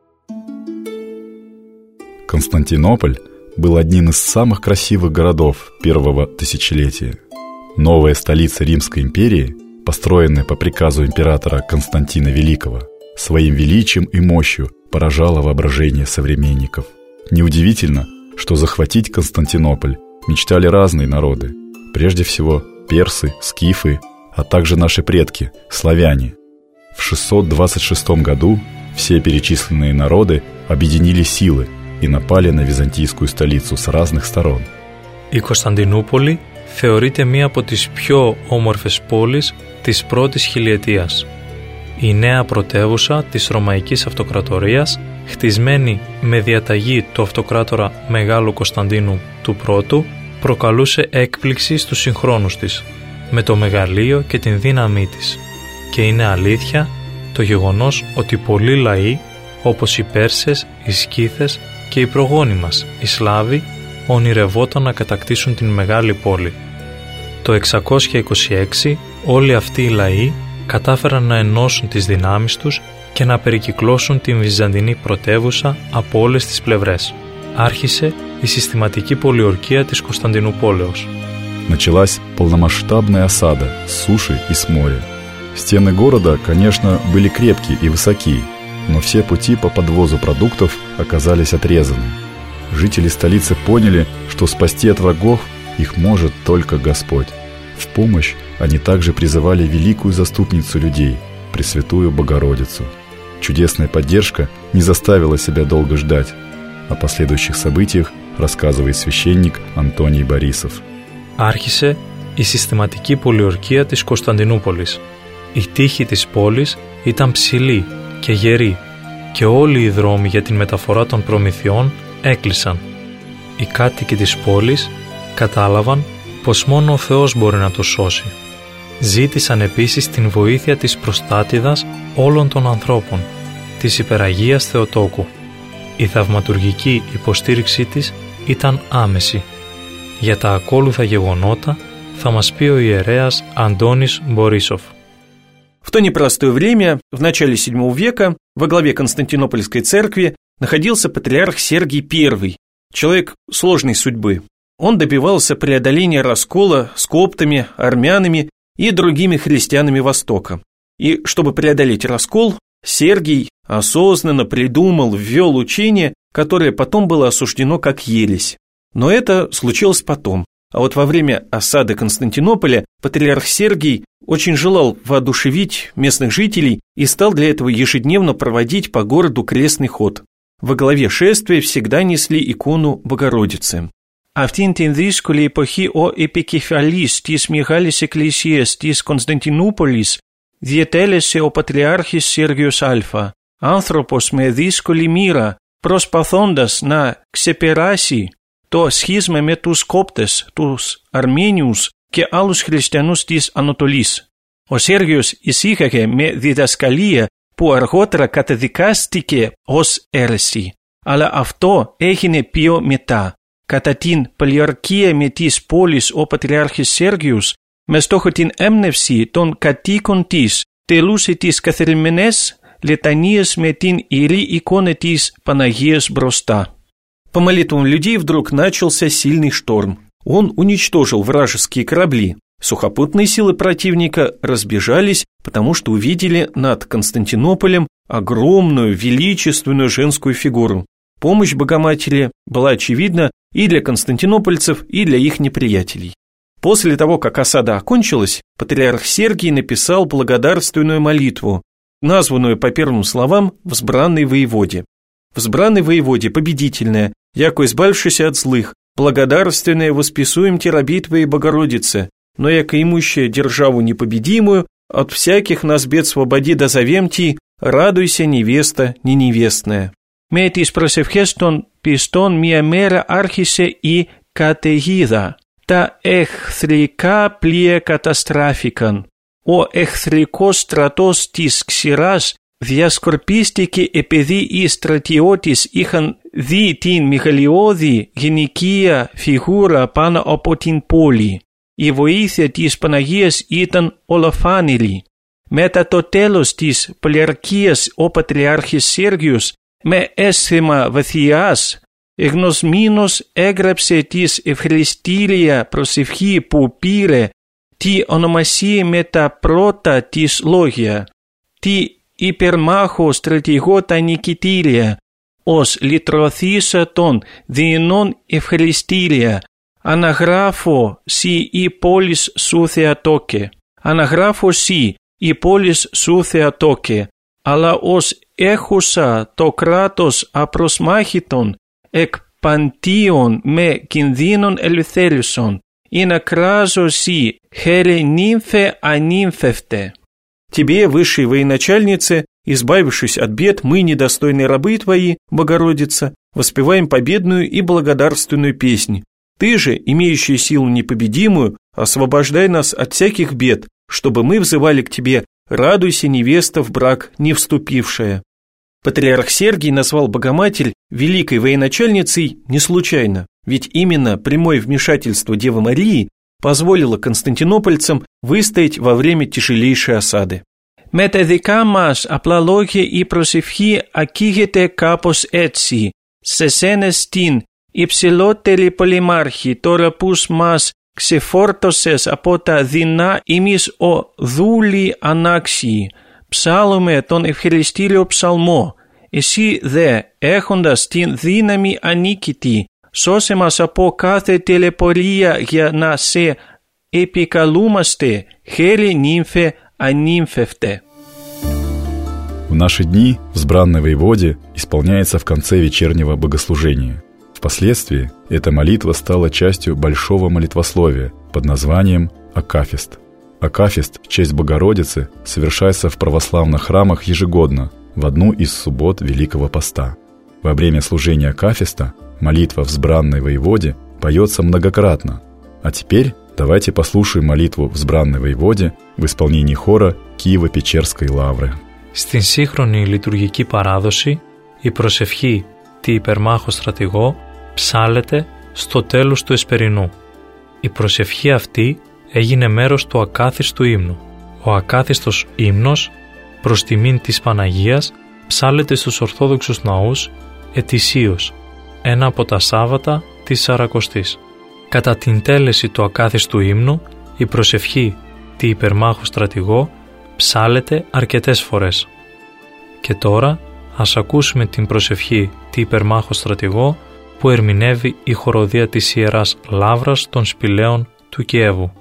Константинополь был одним из самых красивых городов первого тысячелетия. Новая столица Римской империи, построенная по приказу императора Константина Великого, своим величием и мощью поражала воображение современников. Неудивительно, что захватить Константинополь мечтали разные народы, прежде всего персы, скифы, а также наши предки, славяне. В 626 году все перечисленные народы объединили силы и напали на βυζαντийскую στолицу с разных сторон. Η Κωνσταντινούπολη θεωρείται μία από τις πιο όμορφες πόλεις της πρώτης χιλιετίας. Η νέα πρωτεύουσα της Ρωμαϊκής Αυτοκρατορίας, χτισμένη με διαταγή του Αυτοκράτορα Μεγάλου Κωνσταντίνου του Πρώτου, προκαλούσε έκπληξη στους συγχρόνους της, με το μεγαλείο και την δύναμή της. Και είναι αλήθεια το γεγονός ότι πολλοί λαοί, όπως οι Πέρσες, οι Σκύθες και οι προγόνοι μας, οι Σλάβοι, ονειρευόταν να κατακτήσουν την μεγάλη πόλη. Το 626 όλοι αυτοί οι λαοί κατάφεραν να ενώσουν τις δυνάμεις τους και να περικυκλώσουν την βυζαντινή πρωτεύουσα από όλες τις πλευρές. Άρχισε η συστηματική πολιορκία της Κωνσταντινούπολεως. Началась полномасштабная осада с суши и с моря. Стены города, конечно, были крепкие и высокие, но все пути по подвозу продуктов оказались отрезаны. Жители столицы поняли, что спасти от врагов их может только Господь. В помощь они также призывали великую заступницу людей, Пресвятую Богородицу. Чудесная поддержка не заставила себя долго ждать. О последующих событиях рассказывает священник Антоний Борисов. Άρχισε η συστηματική πολιορκία της Κωνσταντινούπολης. Η τείχη της πόλης ήταν ψηλή και γερή και όλοι οι δρόμοι για την μεταφορά των προμηθειών έκλεισαν. Οι κάτοικοι της πόλης κατάλαβαν πως μόνο ο Θεός μπορεί να το σώσει. Ζήτησαν επίσης την βοήθεια της προστάτηδας όλων των ανθρώπων, της Υπεραγίας Θεοτόκου. Η θαυματουργική υποστήριξή της ήταν άμεση. Για τα ακόλουθα γεγονότα θα μας πει ο ιερέας Антонис Борисов. В то непростое время, в начале VII века, во главе Константинопольской церкви находился патриарх Сергий I, человек сложной судьбы. Он добивался преодоления раскола с коптами, армянами и другими христианами Востока. И чтобы преодолеть раскол, Сергий осознанно придумал, ввел учение, которое потом было осуждено как ересь. Но это случилось потом. А вот во время осады Константинополя патриарх Сергий очень желал воодушевить местных жителей и стал для этого ежедневно проводить по городу крестный ход. Во главе шествия всегда несли икону Богородицы. Αυτήν την δύσκολη εποχή ο επικεφαλής της Μεγάλης Εκκλησίας της Κωνσταντινούπολης διετέλεσε ο Πατριάρχης Σέργιος Α, άνθρωπος με δύσκολη μοίρα, προσπαθώντας να ξεπεράσει το σχίσμα με τους Κόπτες, τους Αρμένιους και άλλους χριστιανούς της Ανατολής. Ο Σέργιος εισήγαγε με διδασκαλία που αργότερα καταδικάστηκε ως αίρεση, αλλά αυτό έγινε πιο μετά. Κατά την πολιορκία με τις πόλεις ο Πατριάρχης Σέργιος, με στόχο την έμπνευση των κατοίκων της, τελούσε τις καθημερινές летанίες με την иерή иконы της Παναγίας броста. По молитвам людей вдруг начался сильный шторм. Он уничтожил вражеские корабли. Сухопутные силы противника разбежались, потому что увидели над Константинополем огромную, величественную женскую фигуру. Помощь Богоматери была очевидна и для константинопольцев, и для их неприятелей. После того, как осада окончилась, патриарх Сергий написал благодарственную молитву, названную по первым словам «Взбранный воеводе». «Взбранный воеводе» победительная, яко избавившийся от злых, благодарственное восписуем те раби Твоей Богородице, но яко имущая державу непобедимую, от всяких нас бед свободи дозовем Ти, радуйся, невеста неневестная. Με τις προσευχές των πιστών μια μέρα άρχισε η καταιγίδα. Τα εχθρικά πλοία καταστράφηκαν. Ο εχθρικός στρατός της ξηράς διασκορπίστηκε επειδή οι στρατιώτες είχαν δει την μεγαλειώδη γυναικεία φιγούρα πάνω από την πόλη. Η βοήθεια της Παναγίας ήταν ολοφάνερη. Μετά το τέλος της πολιορκίας ο Πατριάρχης Σέργιος με αίσθημα βαθιάς εγνωσμένος έγραψε της ευχαριστήρια προσευχή που πήρε τη ονομασία με τα πρώτα της λόγια, τη υπερμάχο στρατηγό τα νικητήρια, ως λυτρωθήσα των διενών ευχαριστήρια, αναγράφω σοι η πόλης σου Θεατόκε, αναγράφω σοι η πόλης σου Θεατόκε, αλλά ως έχουσα το κράτος απροσμάχητον εκ παντίων με κινδύνων ελευθέρωσον, и на кражоси хере нимфе анимфевте. Тебе, высшей военачальнице, избавившись от бед, мы, недостойные рабы твои, Богородица, воспеваем победную и благодарственную песнь. Ты же, имеющая силу непобедимую, освобождай нас от всяких бед, чтобы мы взывали к тебе: радуйся, невеста, в брак не вступившая. Патриарх Сергий назвал Богоматерь великой военачальницей не случайно, ведь именно прямое вмешательство Девы Марии позволило константинопольцам выстоять во время тяжелейшей осады. Με τα δικά μας απλά λόγια η προσευχή ακήγεται κάπως έτσι. Σε σένα στην υψηλότερη πολυμάρχη, τώρα που μας ξεφόρτωσες από τα δεινά ημείς ο δούλοι ανάξιοι, ψάλλουμε τον ευχαριστήριο ψαλμό. Εσύ δε, έχοντας την δύναμη ανίκητη, σώσε μας από κάθε τελεπορία για να σε επικαλούμαστε, χέρι νύμφε анимфевте. В наши дни «Взбранный воеводе» исполняется в конце вечернего богослужения. Впоследствии эта молитва стала частью большого молитвословия под названием «Акафист». Акафист в честь Богородицы совершается в православных храмах ежегодно в одну из суббот Великого Поста. Во время служения Акафиста молитва «Взбранной воеводе» поется многократно. А теперь давайте послушаем молитву «Взбранной воеводе» в исполнении χора Κιєво-Πечерской λавρы. Στην σύγχρονη λειτουργική παράδοση, η προσευχή «Τη υπερμάχο στρατηγό» ψάλλεται στο τέλος του εσπερινού. Η προσευχή αυτή έγινε μέρος του ακάθιστου ύμνου. Ο ακάθιστος ύμνος προς τιμήν της Παναγίας ψάλλεται στους Ορθόδοξους ναούς ετησίως, ένα από τα Σάββατα της Σαρακοστής. Κατά την τέλεση του ακάθιστου ύμνου, η προσευχή «Τη υπερμάχο στρατηγό» ψάλλεται αρκετές φορές. Και τώρα ας ακούσουμε την προσευχή «Τη υπερμάχο στρατηγό» που ερμηνεύει η χοροδία της Ιεράς Λαύρας των Σπηλαίων του Κιέβου.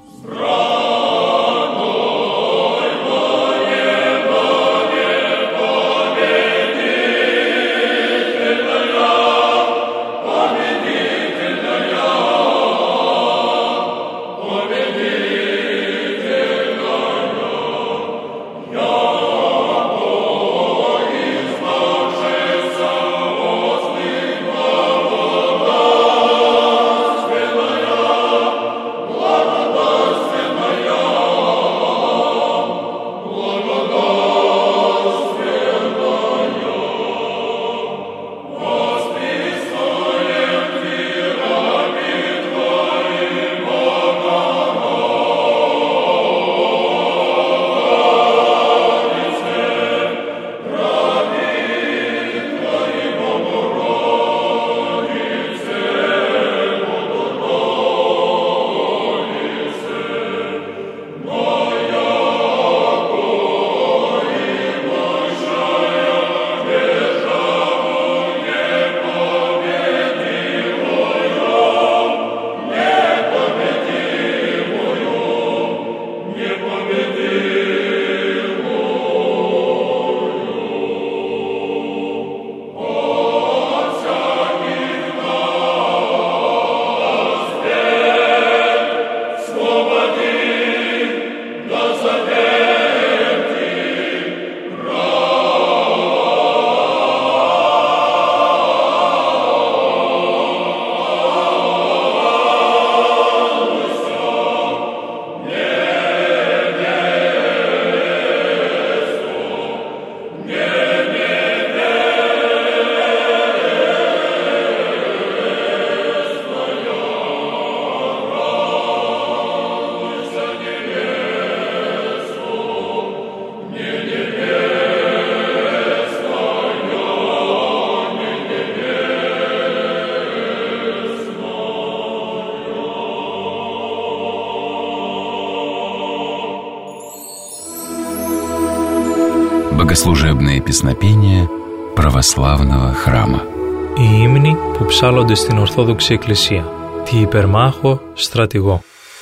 Богослужебные песнопения православного храма. Οι ύμνοι που ψάλλονται στην Ορθόδοξη Εκκλησία. Τη υπερμάχο στρατηγό.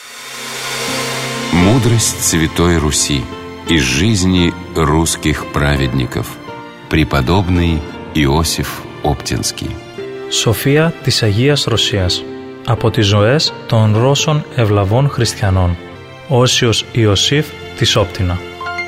Мудрость Святой Руси из жизни русских праведников. Преподобный Иосиф Оптинский. Σοφία της Αγίας Ρωσίας. Από τις ζωές των Ρώσων ευλαβών χριστιανών. Όσιος Ιωσήφ της Όптινα.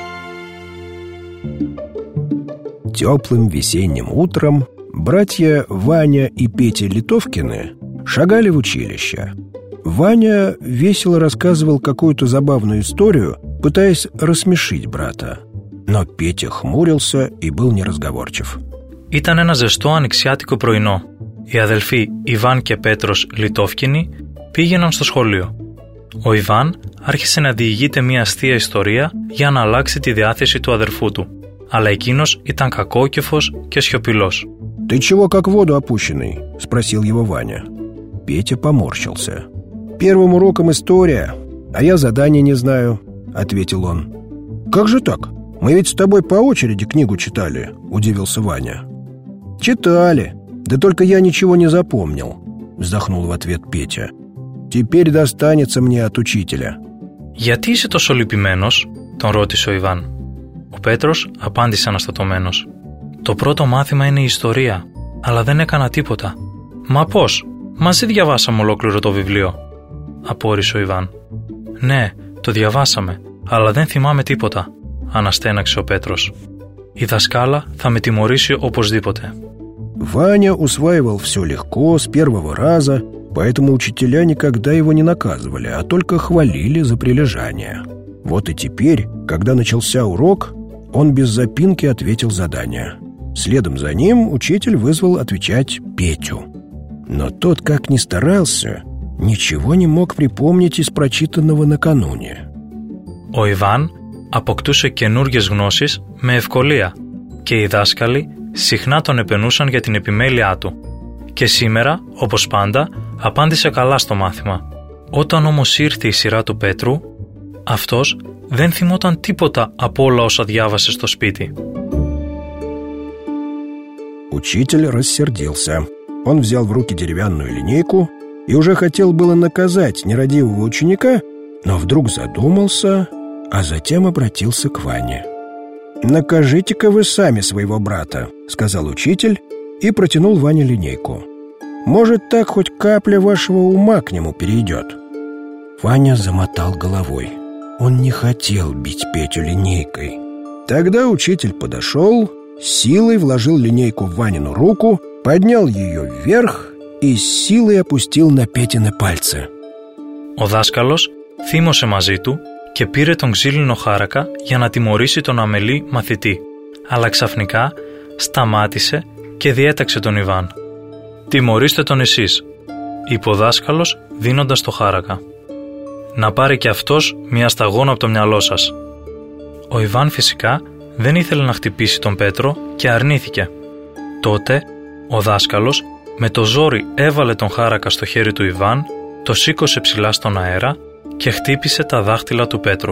Теплым весенним утром братья Ваня и Петя Литовкины шагали в училище. Ваня весело рассказывал какую-то забавную историю, пытаясь рассмешить брата. Но Петя хмурился и был неразговорчив. Ήταν ένα ζεστό ανοιξιάτικο πρωινό. Οι αδελφοί Ιβάν και Πέτρος Λιτόφκινοι πήγαιναν στο σχολείο. Ο Ιβάν άρχισε να διηγείται μια αστεία ιστορία για να αλλάξει τη διάθεση του αδερφού του. Αλλά εκείνος ήταν κακόκεφος και σιωπηλός. «Ты чего как в воду опущенный?» — спросил его Ваня. Петя поморщился. «Первым уроком история, а я задания не знаю», — ответил он. «Как же так? Мы ведь с тобой по очереди книгу читали», — удивился Ваня. «Читали, да только я ничего не запомнил», — вздохнул в ответ Петя. «Теперь достанется мне от учителя». «Γιατί είσαι τόσο λυπημένος?» τον ρώτησε ο Ιβάν. Ο Πέτρος απάντησε αναστατωμένος. «Το πρώτο μάθημα είναι η ιστορία, αλλά δεν έκανα τίποτα». «Μα πώς? Μαζί διαβάσαμε ολόκληρο το βιβλίο», απόρρισε ο Ιβάν. «Ναι, το διαβάσαμε, αλλά δεν θυμάμαι τίποτα», αναστέναξε ο Πέτρος. «Η δασκάλα θα με τιμωρήσει οπωσδήποτε». Ваня усваивал все легко, с первого раза, поэтому учителя никогда его не наказывали, а только хвалили за прилежание. Вот и теперь, когда начался урок, он без запинки ответил задание. Следом за ним учитель вызвал отвечать Петю. Но тот, как ни старался, ничего не мог припомнить из прочитанного накануне. Ο Ιβάν αποκτούσε καινούργιες γνώσεις με ευκολία και οι δάσκαλοι συχνά τον επενούσαν για την επιμέλειά του. Και σήμερα, όπως πάντα, απάντησε καλά στο μάθημα. Όταν όμως ήρθε η σειρά του Πέτρου, αυτός δεν θυμόταν τίποτα από όλα όσα διάβασε στο σπίτι. Учитель рассердился. Он взял в руки деревянную линейку и уже хотел было наказать нерадивого ученика, но вдруг задумался, а затем обратился к Ване. «Накажите-ка вы сами своего брата», — сказал учитель и протянул Ване линейку. «Может, так хоть капля вашего ума к нему перейдет». Ваня замотал головой. Он не хотел бить Петю линейкой. Тогда учитель подошел, силой вложил линейку в Ванину руку, поднял ее вверх и с силой опустил на Петины пальцы. Ο δάσκαλος θύμωσε μαζί του και πήρε τον ξύλινο χάρακα για να τιμωρήσει τον αμελή μαθητή. Αλλά ξαφνικά σταμάτησε και διέταξε τον Ιβάν. «Τιμωρήστε τον εσείς», είπε ο δάσκαλος δίνοντας το χάρακα. «Να πάρει και αυτός μια σταγόνα από το μυαλό σας». Ο Ιβάν φυσικά δεν ήθελε να χτυπήσει τον Πέτρο και αρνήθηκε. Τότε ο δάσκαλος με το ζόρι έβαλε τον χάρακα στο χέρι του Ιβάν, το σήκωσε ψηλά στον αέρα και χτύπησε τα δάχτυλα του Πέτρου.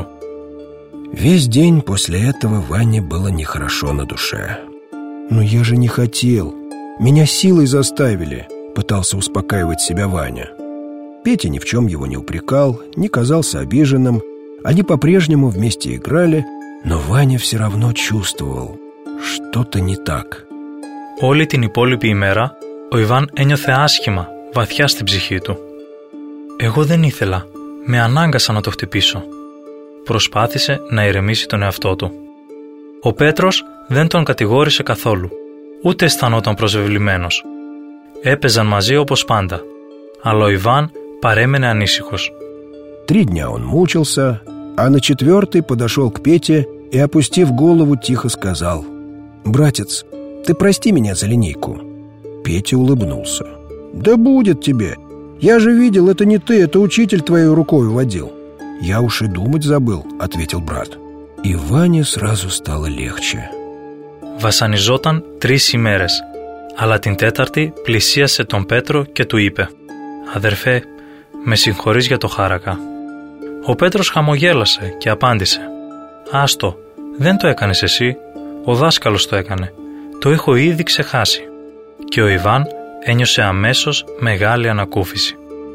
Весь день после этого Ване было нехорошо на душе. «Но я же не хотел. Меня силой заставили», — пытался успокаивать себя Ваня. Петя ни в чем его не упрекал, не казался обиженным. Они по-прежнему вместе играли, но Ваня все равно чувствовал, что-то не так. Όλη την υπόλοιπη ημέρα ο Ιβάν ένιωθε άσχημα, βαθιά στην ψυχή του. «Εγώ δεν ήθελα. Με ανάγκασα να το χτυπήσω», προσπάθησε να ηρεμήσει τον εαυτό του. Ο Πέτρος δεν τον κατηγόρησε καθόλου, ούτε αισθανόταν προσβεβλημένος. Έπαιζαν μαζί όπως πάντα, αλλά ο Ιβάν παρέμενε ανήσυχος. 3 дня он мучился, а на 4-й подошел к Пете и, опустив голову, тихо сказал: «Братец, ты прости меня за линейку». Петя улыбнулся. «Да будет тебе. Я же видел, это не ты, это учитель твоей рукой водил». «Я уж и думать забыл», — ответил брат. И Ване сразу стало легче. Βασανιζόταν 3 ημέρες, αλλά την 4η πλησίασε τον Πέτρο και του είπε: «Αδερφέ, με συγχωρείς για το χάρακα». Ο Πέτρος χαμογέλασε και απάντησε: «Άστο, δεν το έκανες εσύ. Ο δάσκαλος το έκανε. Το έχω ήδη ξεχάσει». Και ο Ιβάν ένιωσε αμέσως μεγάλη ανακούφιση.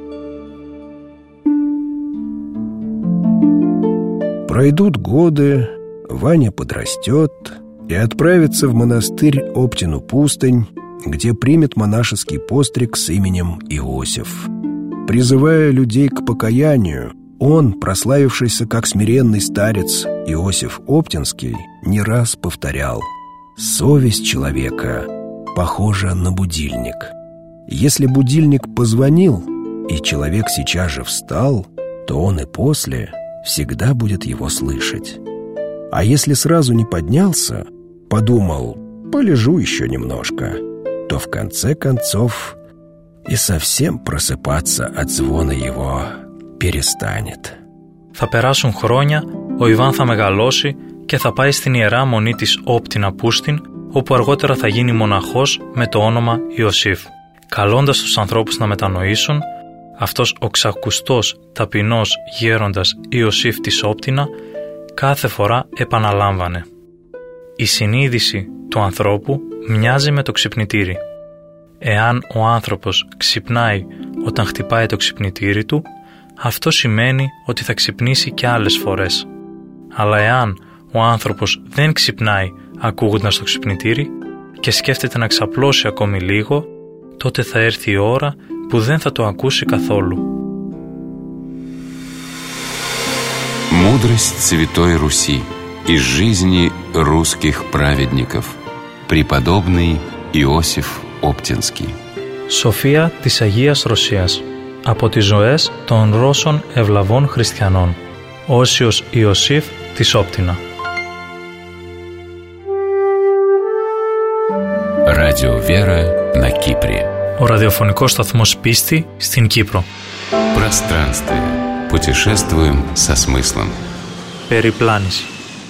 Пройдут годы, Ваня подрастет и отправится в монастырь Оптину пустынь, где примет монашеский постриг с именем Иосиф. Призывая людей к покаянию, он, прославившийся как смиренный старец Иосиф Оптинский, не раз повторял: «Совесть человека похожа на будильник. Если будильник позвонил, и человек сейчас же встал, то он и после всегда будет его слышать. А если сразу не поднялся, подумал: полежу еще немножко, то в конце концов и совсем просыпаться от звона его перестанет». Θα περάσουν χρόνια, ο Ιβάν θα μεγαλώσει και θα πάει στην ιερά μονή της Όπτινα Πούστιν, όπου αργότερα θα γίνει μοναχός με το όνομα Ιωσήφ. Καλώντας τους ανθρώπους να μετανοήσουν, αυτός ο ξακουστός, ταπεινός γέροντας Ιωσήφ της Όπτινα κάθε φορά επαναλάμβανε: «Η συνείδηση του ανθρώπου μοιάζει με το ξυπνητήρι. Εάν ο άνθρωπος ξυπνάει όταν χτυπάει το ξυπνητήρι του, αυτό σημαίνει ότι θα ξυπνήσει και άλλες φορές. Αλλά εάν ο άνθρωπος δεν ξυπνάει ακούγοντας το ξυπνητήρι και σκέφτεται να ξαπλώσει ακόμη λίγο, τότε θα έρθει η ώρα που δεν θα το ακούσει καθόλου». Мудрость Святой Руси из жизни русских праведников. Преподобный Иосиф Оптинский. Σοφία της Αγίας Ρωσίας. Από τις ζωές των Ρώσων ευλαβών χριστιανών. Όσιος Ιωσήφ της Όπτινα. Радио Вера на Кипре. Ο ραδιοφωνικός σταθμός Πίστη στην Κύπρο. Пространствие. Путешествуем со смыслом. Перепланись.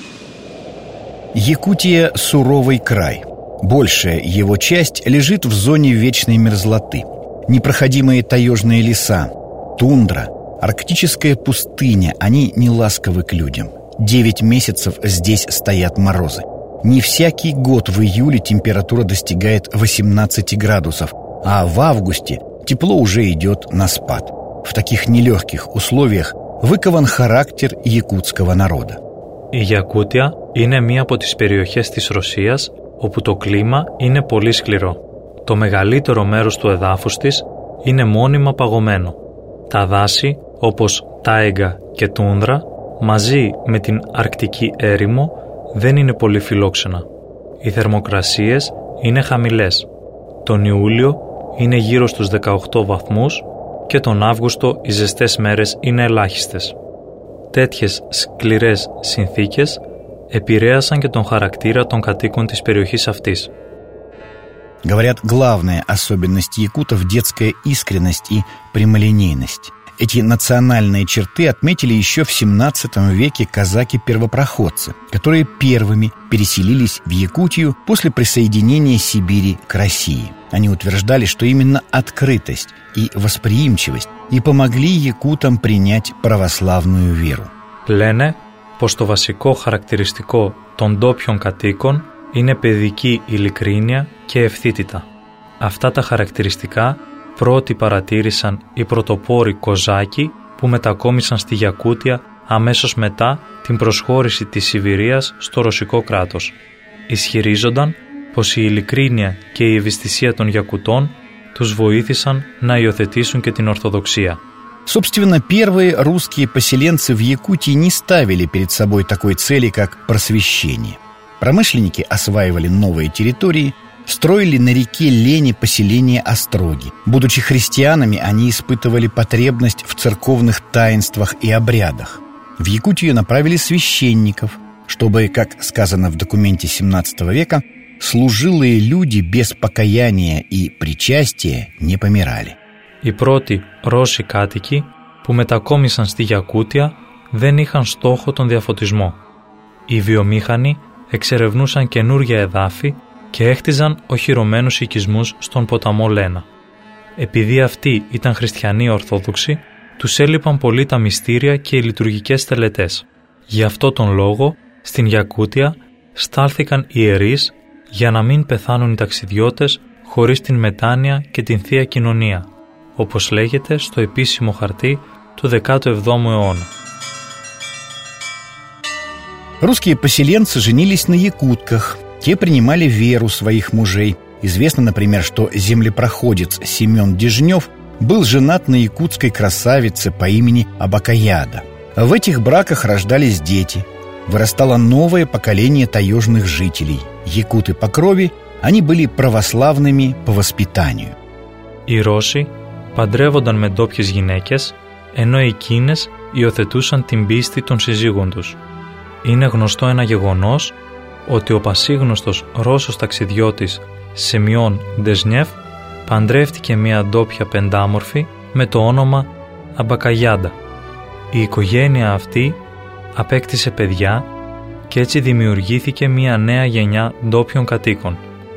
Якутия – суровый край. Большая его часть лежит в зоне вечной мерзлоты. Непроходимые таежные леса, тундра, арктическая пустыня – они не ласковы к людям. 9 месяцев здесь стоят морозы. Не всякий год в июле температура достигает 18 градусов, а в августе тепло уже идет на спад. В таких нелегких условиях выкован характер якутского народа. Η Γιακούτια είναι μία από τις περιοχές της Ρωσίας όπου το κλίμα είναι πολύ σκληρό. Το μεγαλύτερο μέρος του εδάφους της είναι μόνιμα παγωμένο. Τα δάση, όπως τάιγκα και τούνδρα, μαζί με την αρκτική έρημο, δεν είναι πολύ φιλόξενα. Οι θερμοκρασίες είναι χαμηλές. Τον Ιούλιο είναι γύρω στους 18 βαθμούς και τον Αύγουστο οι ζεστές μέρες είναι ελάχιστες. Τέτοιες σκληρές συνθήκες επηρέασαν και τον χαρακτήρα των κατοίκων της περιοχής αυτής. Говорят, главная особенность якутов – детская искренность и прямолинейность. Эти национальные черты отметили еще в XVII веке казаки-первопроходцы, которые первыми переселились в Якутию после присоединения Сибири к России. Они утверждали, что именно открытость и восприимчивость и помогли якутам принять православную веру. Λένε πως το βασικό χαρακτηριστικό των ντόπιων κατοίκων είναι παιδική ειλικρίνεια και ευθύτητα. Αυτά τα χαρακτηριστικά πρώτοι παρατήρησαν οι πρωτοπόροι Κοζάκοι που μετακόμισαν στη Γιακούτια αμέσως μετά την προσχώρηση της Σιβηρίας στο ρωσικό κράτος. Ισχυρίζονταν πως η ειλικρίνεια και η ευαισθησία των Γιακουτών τους βοήθησαν να υιοθετήσουν και την Ορθοδοξία. Собственно, первые русские поселенцы в Якутии не ставили перед собой такой цели, как просвещение. Промышленники осваивали новые территории, строили на реке Лени поселение Остроги. Будучи христианами, они испытывали потребность в церковных таинствах и обрядах. В Якутию направили священников, чтобы, как сказано в документе XVII века, служилые люди без покаяния и причастия не помирали. Οι πρώτοι Ρώσοι κάτοικοι που μετακόμισαν στη Γιακούτια δεν είχαν στόχο τον διαφωτισμό. Οι βιομήχανοι εξερευνούσαν καινούργια εδάφη και έχτιζαν οχυρωμένους οικισμούς στον ποταμό Λένα. Επειδή αυτοί ήταν χριστιανοί Ορθόδοξοι, τους έλειπαν πολύ τα μυστήρια και οι λειτουργικές τελετές. Γι' αυτό τον λόγο, στην Γιακούτια στάλθηκαν ιερείς για να μην πεθάνουν οι ταξιδιώτες χωρίς την μετάνοια και την Θεία Κοινωνία, όπως λέγεται στο επίσημο χαρτί του 17ου αιώνα. Русские поселенцы женились на якутках. Те принимали веру своих мужей. Известно, например, что землепроходец Семен Дежнев был женат на якутской красавице по имени Абакаяда. В этих браках рождались дети. Вырастало новое поколение таежных жителей. Якуты по крови, они были православными по воспитанию. Οι Ρώσοι παντρεύονταν με ντόπιες γυναίκες, ενώ εκείνες υιοθετούσαν την πίστη των συζύγων τους. Είναι γνωστό ένα γεγονός ότι ο πασίγνωστος Ρώσος ταξιδιώτης Σεμιόν Ντεζνιέφ παντρεύτηκε μια ντόπια πεντάμορφη με το όνομα Αμπακαγιάντα. Η οικογένεια αυτή απέκτησε παιδιά και έτσι δημιουργήθηκε μια νέα γενιά ντόπιων κατοίκων,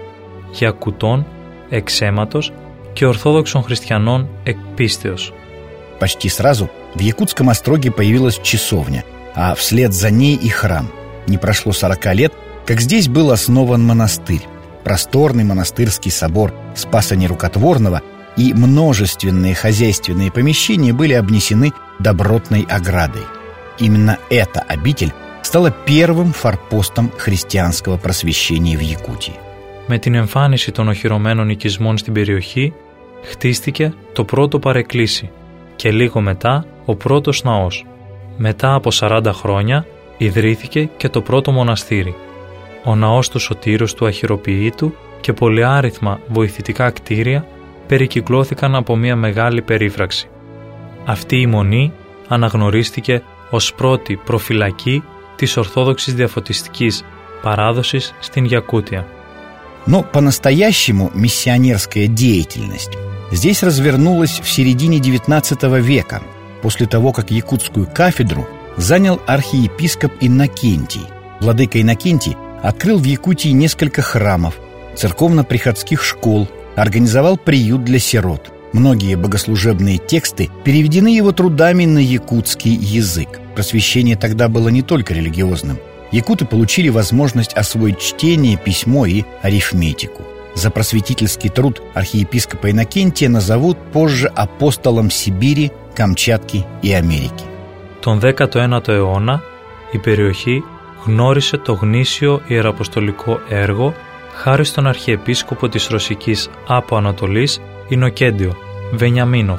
Γιακουτών εξ αίματος και Ορθόδοξων χριστιανών εκ πίστεως. Почти сразу в Якутском остроге появилась часовня, а вслед за ней и храм. Не прошло 40 лет, как здесь был основан монастырь. Просторный монастырский собор Спаса Нерукотворного и множественные хозяйственные помещения были обнесены добротной оградой. Именно эта обитель стала первым форпостом христианского просвещения в Якутии. Με την εμφάνιση των οχυρωμένων οικισμών στην περιοχή, χτίστηκε το πρώτο παρεκκλήσι και λίγο μετά ο πρώτος ναός. Μετά από 40 χρόνια ιδρύθηκε και το πρώτο μοναστήρι. Ο ναός του Σωτήρους του Αχυροποιήτου και πολυάριθμα βοηθητικά κτίρια περικυκλώθηκαν από μια μεγάλη περίφραξη. Αυτή η μονή αναγνωρίστηκε ως πρώτη προφυλακή της Ορθόδοξης Διαφωτιστικής παράδοσης στην Γιακούτια. Но по-настоящему миссионерская деятельность здесь развернулась в середине XIX века, после того, как якутскую кафедру занял архиепископ Иннокентий. Владыка Иннокентий открыл в Якутии несколько храмов, церковно-приходских школ, организовал приют для сирот. Многие богослужебные тексты переведены его трудами на якутский язык. Просвещение тогда было не только религиозным. Якуты получили возможность освоить чтение, письмо и арифметику. За просветительский труд архиепископа Иннокентия назовут позже апостолом Сибири, Καμτσάτκη и Αμερική. Τον 19ο αιώνα η περιοχή γνώρισε το γνήσιο ιεραποστολικό έργο χάρη στον αρχιεπίσκοπο της Ρωσικής Άπο Ανατολής Ινοκέντιο, Βενιαμίνοφ.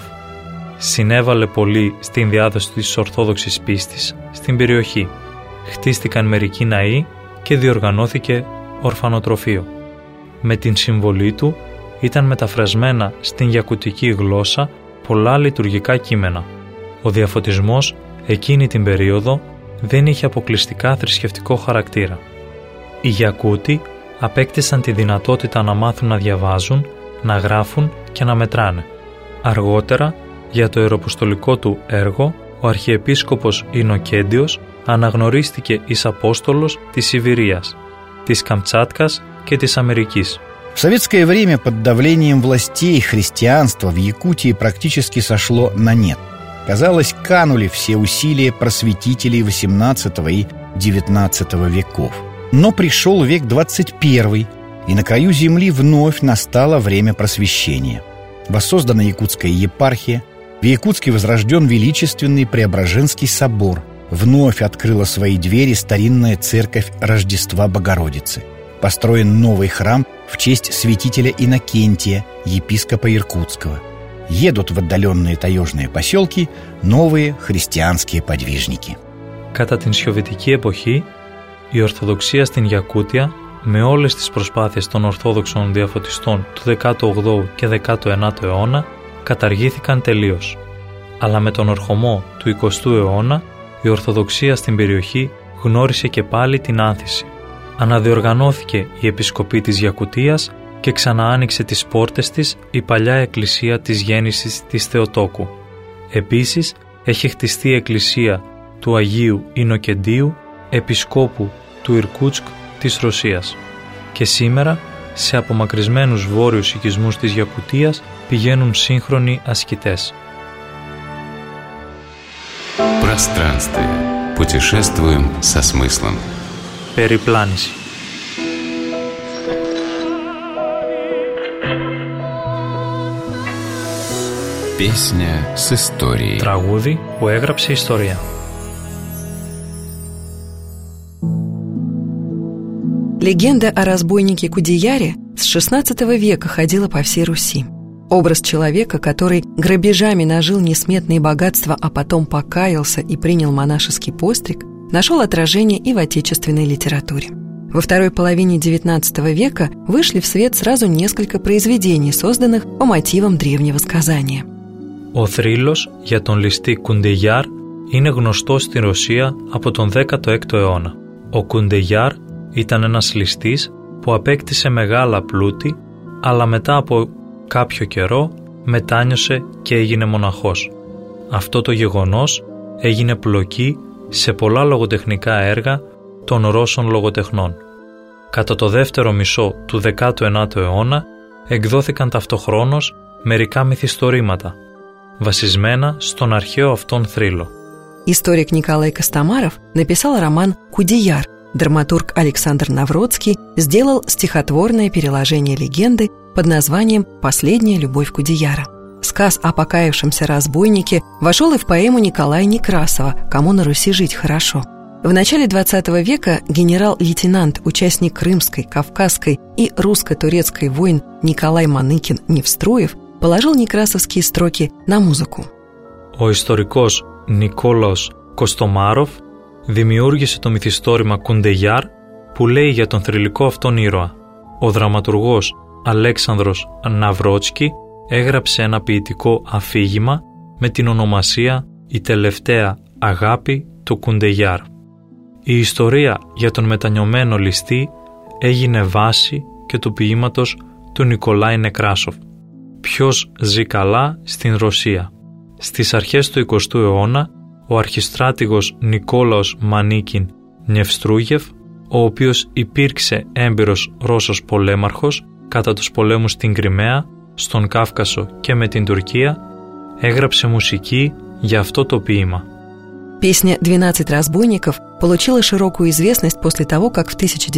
Συνέβαλε πολύ στην διάδοση της Ορθόδοξης πίστης στην περιοχή. Χτίστηκαν μερικοί ναοί και διοργανώθηκε ορφανοτροφείο. Με την συμβολή του ήταν μεταφρασμένα στην γιακουτική γλώσσα πολλά λειτουργικά κείμενα. Ο διαφωτισμός εκείνη την περίοδο δεν είχε αποκλειστικά θρησκευτικό χαρακτήρα. Οι Γιακούτοι απέκτησαν τη δυνατότητα να μάθουν να διαβάζουν, να γράφουν και να μετράνε. Αργότερα, για το ιεραποστολικό του έργο, ο αρχιεπίσκοπος Ινοκέντιος αναγνωρίστηκε εις Απόστολος της Σιβηρίας, της Καμτσάτκας και της Αμερικής. В советское время под давлением властей христианство в Якутии практически сошло на нет. Казалось, канули все усилия просветителей XVIII и XIX веков. Но пришел век XXI, и на краю земли вновь настало время просвещения. Воссоздана Якутская епархия, в Якутске возрожден величественный Преображенский собор, вновь открыла свои двери старинная церковь Рождества Богородицы. Построен новый храм в честь святителя Иннокентия, епископа Иркутского. Едут в отдаленные таежные поселки новые христианские подвижники. Κατά την Σιωβετική εποχή, η Ορθοδοξία στην Γιακούτια, με όλες τις προσπάθειες των Ορθόδοξων διαφωτιστών του 18ου και 19ου αιώνα, καταργήθηκαν τελείως. Αλλά με τον ορχομό του 20ου αιώνα, η Ορθοδοξία στην περιοχή γνώρισε και πάλι την άνθηση. Αναδιοργανώθηκε η Επισκοπή της Γιακουτίας και ξαναάνοιξε τις πόρτες της η παλιά εκκλησία της γέννησης της Θεοτόκου. Επίσης, έχει χτιστεί η εκκλησία του Αγίου Ινοκεντίου, Επισκόπου του Ιρκούτσκ της Ρωσίας. Και σήμερα, σε απομακρυσμένους βόρειους οικισμούς της Γιακουτίας πηγαίνουν σύγχρονοι ασκητές. Пространствие. Путешествуем со смыслом. Περιπλάνηση. Песня с историей. Τραγούδι που έγραψε ιστορία. Легенда о разбойнике Кудеяре с XVI века ходила по всей Руси. Образ человека, который грабежами нажил несметные богатства, а потом покаялся и принял монашеский постриг, нашел отражение и в отечественной литературе. Во второй половине XIX века вышли в свет сразу несколько произведений, созданных по мотивам древнего сказания. Ο θρύλος για τον ληστή Κουντεγιάρ είναι γνωστός στη Ρωσία από τον 16ο αιώνα. Ο Κουντεγιάρ ήταν ένας ληστής που απέκτησε μεγάλα πλούτη, αλλά μετά από κάποιο καιρό μετάνιωσε και έγινε μοναχός. Αυτό το γεγονός έγινε πλοκή σε πολλά λογοτεχνικά έργα των Ρώσων λογοτεχνών. Κατά το δεύτερο μισό του 19ου αιώνα εκδόθηκαν ταυτοχρόνως μερικά μυθιστορήματα, βασισμένα στον αρχαίο αυτόν θρύλο. Историк Николай Костомаров написал роман «Кудеяр». Драматург Александр Навродский сделал стихотворное переложение легенды под названием «Последняя любовь Кудеяра». Сказ о покаявшемся разбойнике вошел и в поэму Николая Некрасова «Кому на Руси жить хорошо». В начале XX века генерал-лейтенант, участник Крымской, Кавказской и русско-турецкой войн Николай Маныкин-Невструев положил некрасовские строки на μουσικο. Ο ιστορικός Νικόλαος Κωστομάροφ δημιούργησε το μυθιστόρημα Κουντεγιάρ που λέει για τον θρυλικό αυτόν ήρωα. Ο δραματουργός Αλέξανδρος Ναυρότσκι έγραψε ένα ποιητικό αφήγημα με την ονομασία «Η τελευταία αγάπη του Κουντεγιάρ». Η ιστορία για τον μετανιωμένο ληστή έγινε βάση και του ποίηματος του Νικολάη Νεκράσοφ. «Ποιος ζει καλά στην Ρωσία». Στις αρχές του 20ου αιώνα, ο αρχιστράτηγος Νικόλαος Μανίκιν Νιευστρούγεφ, ο οποίος υπήρξε έμπειρος Ρώσος πολέμαρχος κατά τους πολέμους στην Κριμαία, στον Κάφκασο και με την Τουρκία, έγραψε μουσική για αυτό το ποίημα. Песня «12 разбойников» получила широкую известность после того, как в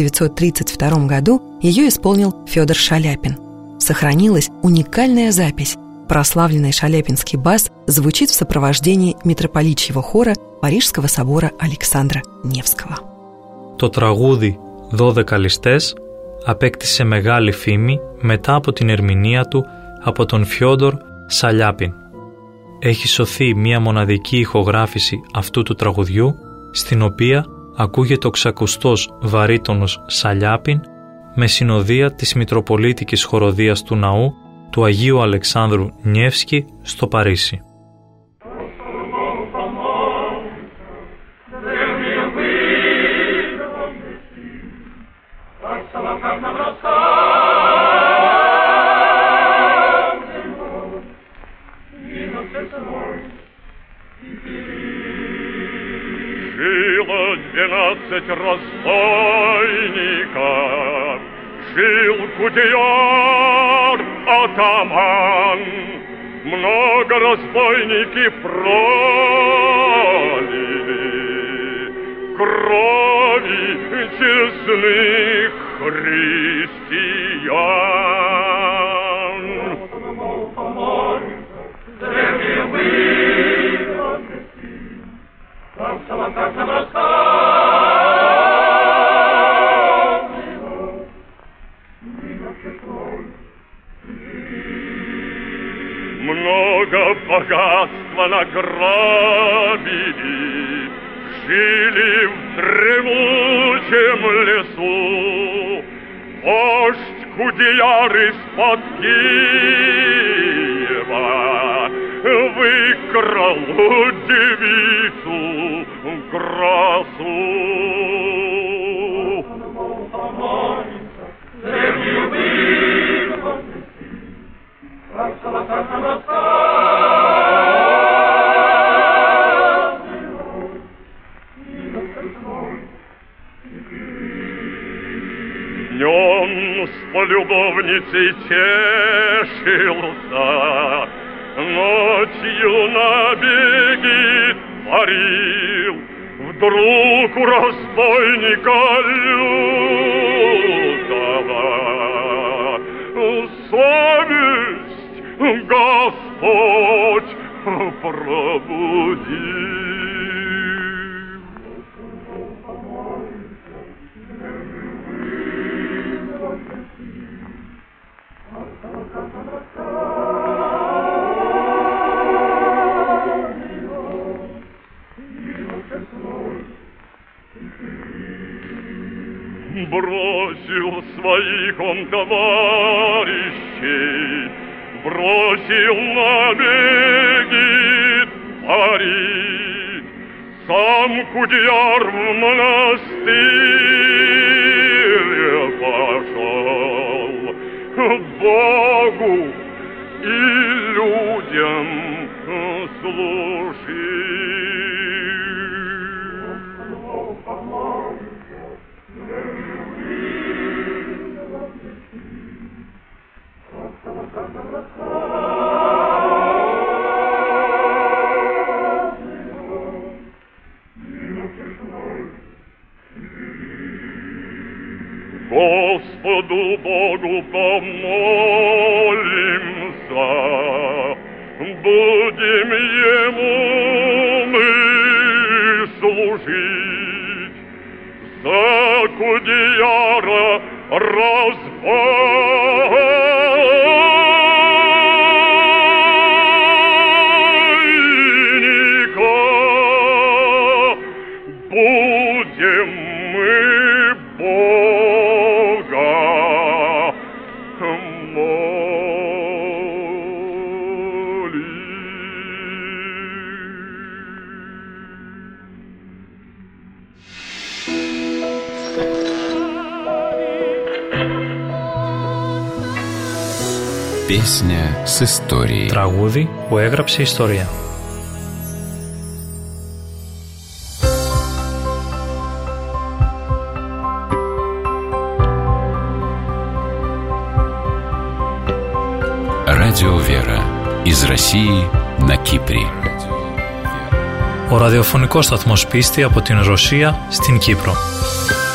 1932 году ее исполнил Федор Шаляпин. Сохранилась уникальная запись. Прославленный шаляпинский бас звучит в сопровождении митрополичьего хора Парижского собора Αλεξάνδρα Νεύσκого. Το τραγούδι «12 ληστές» απέκτησε μεγάλη φήμη μετά από την ερμηνεία του από τον Φιόντορ Σαλιάπιν. Έχει σωθεί μία μοναδική ηχογράφηση αυτού του τραγουδιού, στην οποία ακούγεται ο ξακουστός βαρύτονος Σαλιάπιν με συνοδεία της Μητροπολίτικης Χοροδίας του Ναού του Αγίου Αλεξάνδρου Νιεύσκη στο Παρίσι. Жило 12 разбойников, жил Кудеяр атаман, много разбойники пролили крови честных христиан. Много богатства награбили, жили в дремучем лесу. Вождь Кудеяр из-под Киева выкрал девицу красу. Днем с полюбовницей тешился, ночью набеги творил. Вдруг у разбойника лютого совесть Господь пробуди. Бросил своих он товарищей, бросил на береги пари, сам Кудеяр в монастырь пошел, Богу и людям служить. Господу Богу помолимся, будем Ему мы служить. За Кудеяра разбойника будем мы Бога Песня с историей. Τραγούδι που έγραψε ιστορία. Радио Вера. Из России на Κύπρη. Ο ραδιοφωνικός σταθμός Πίστη από την Ρωσία στην Κύπρο.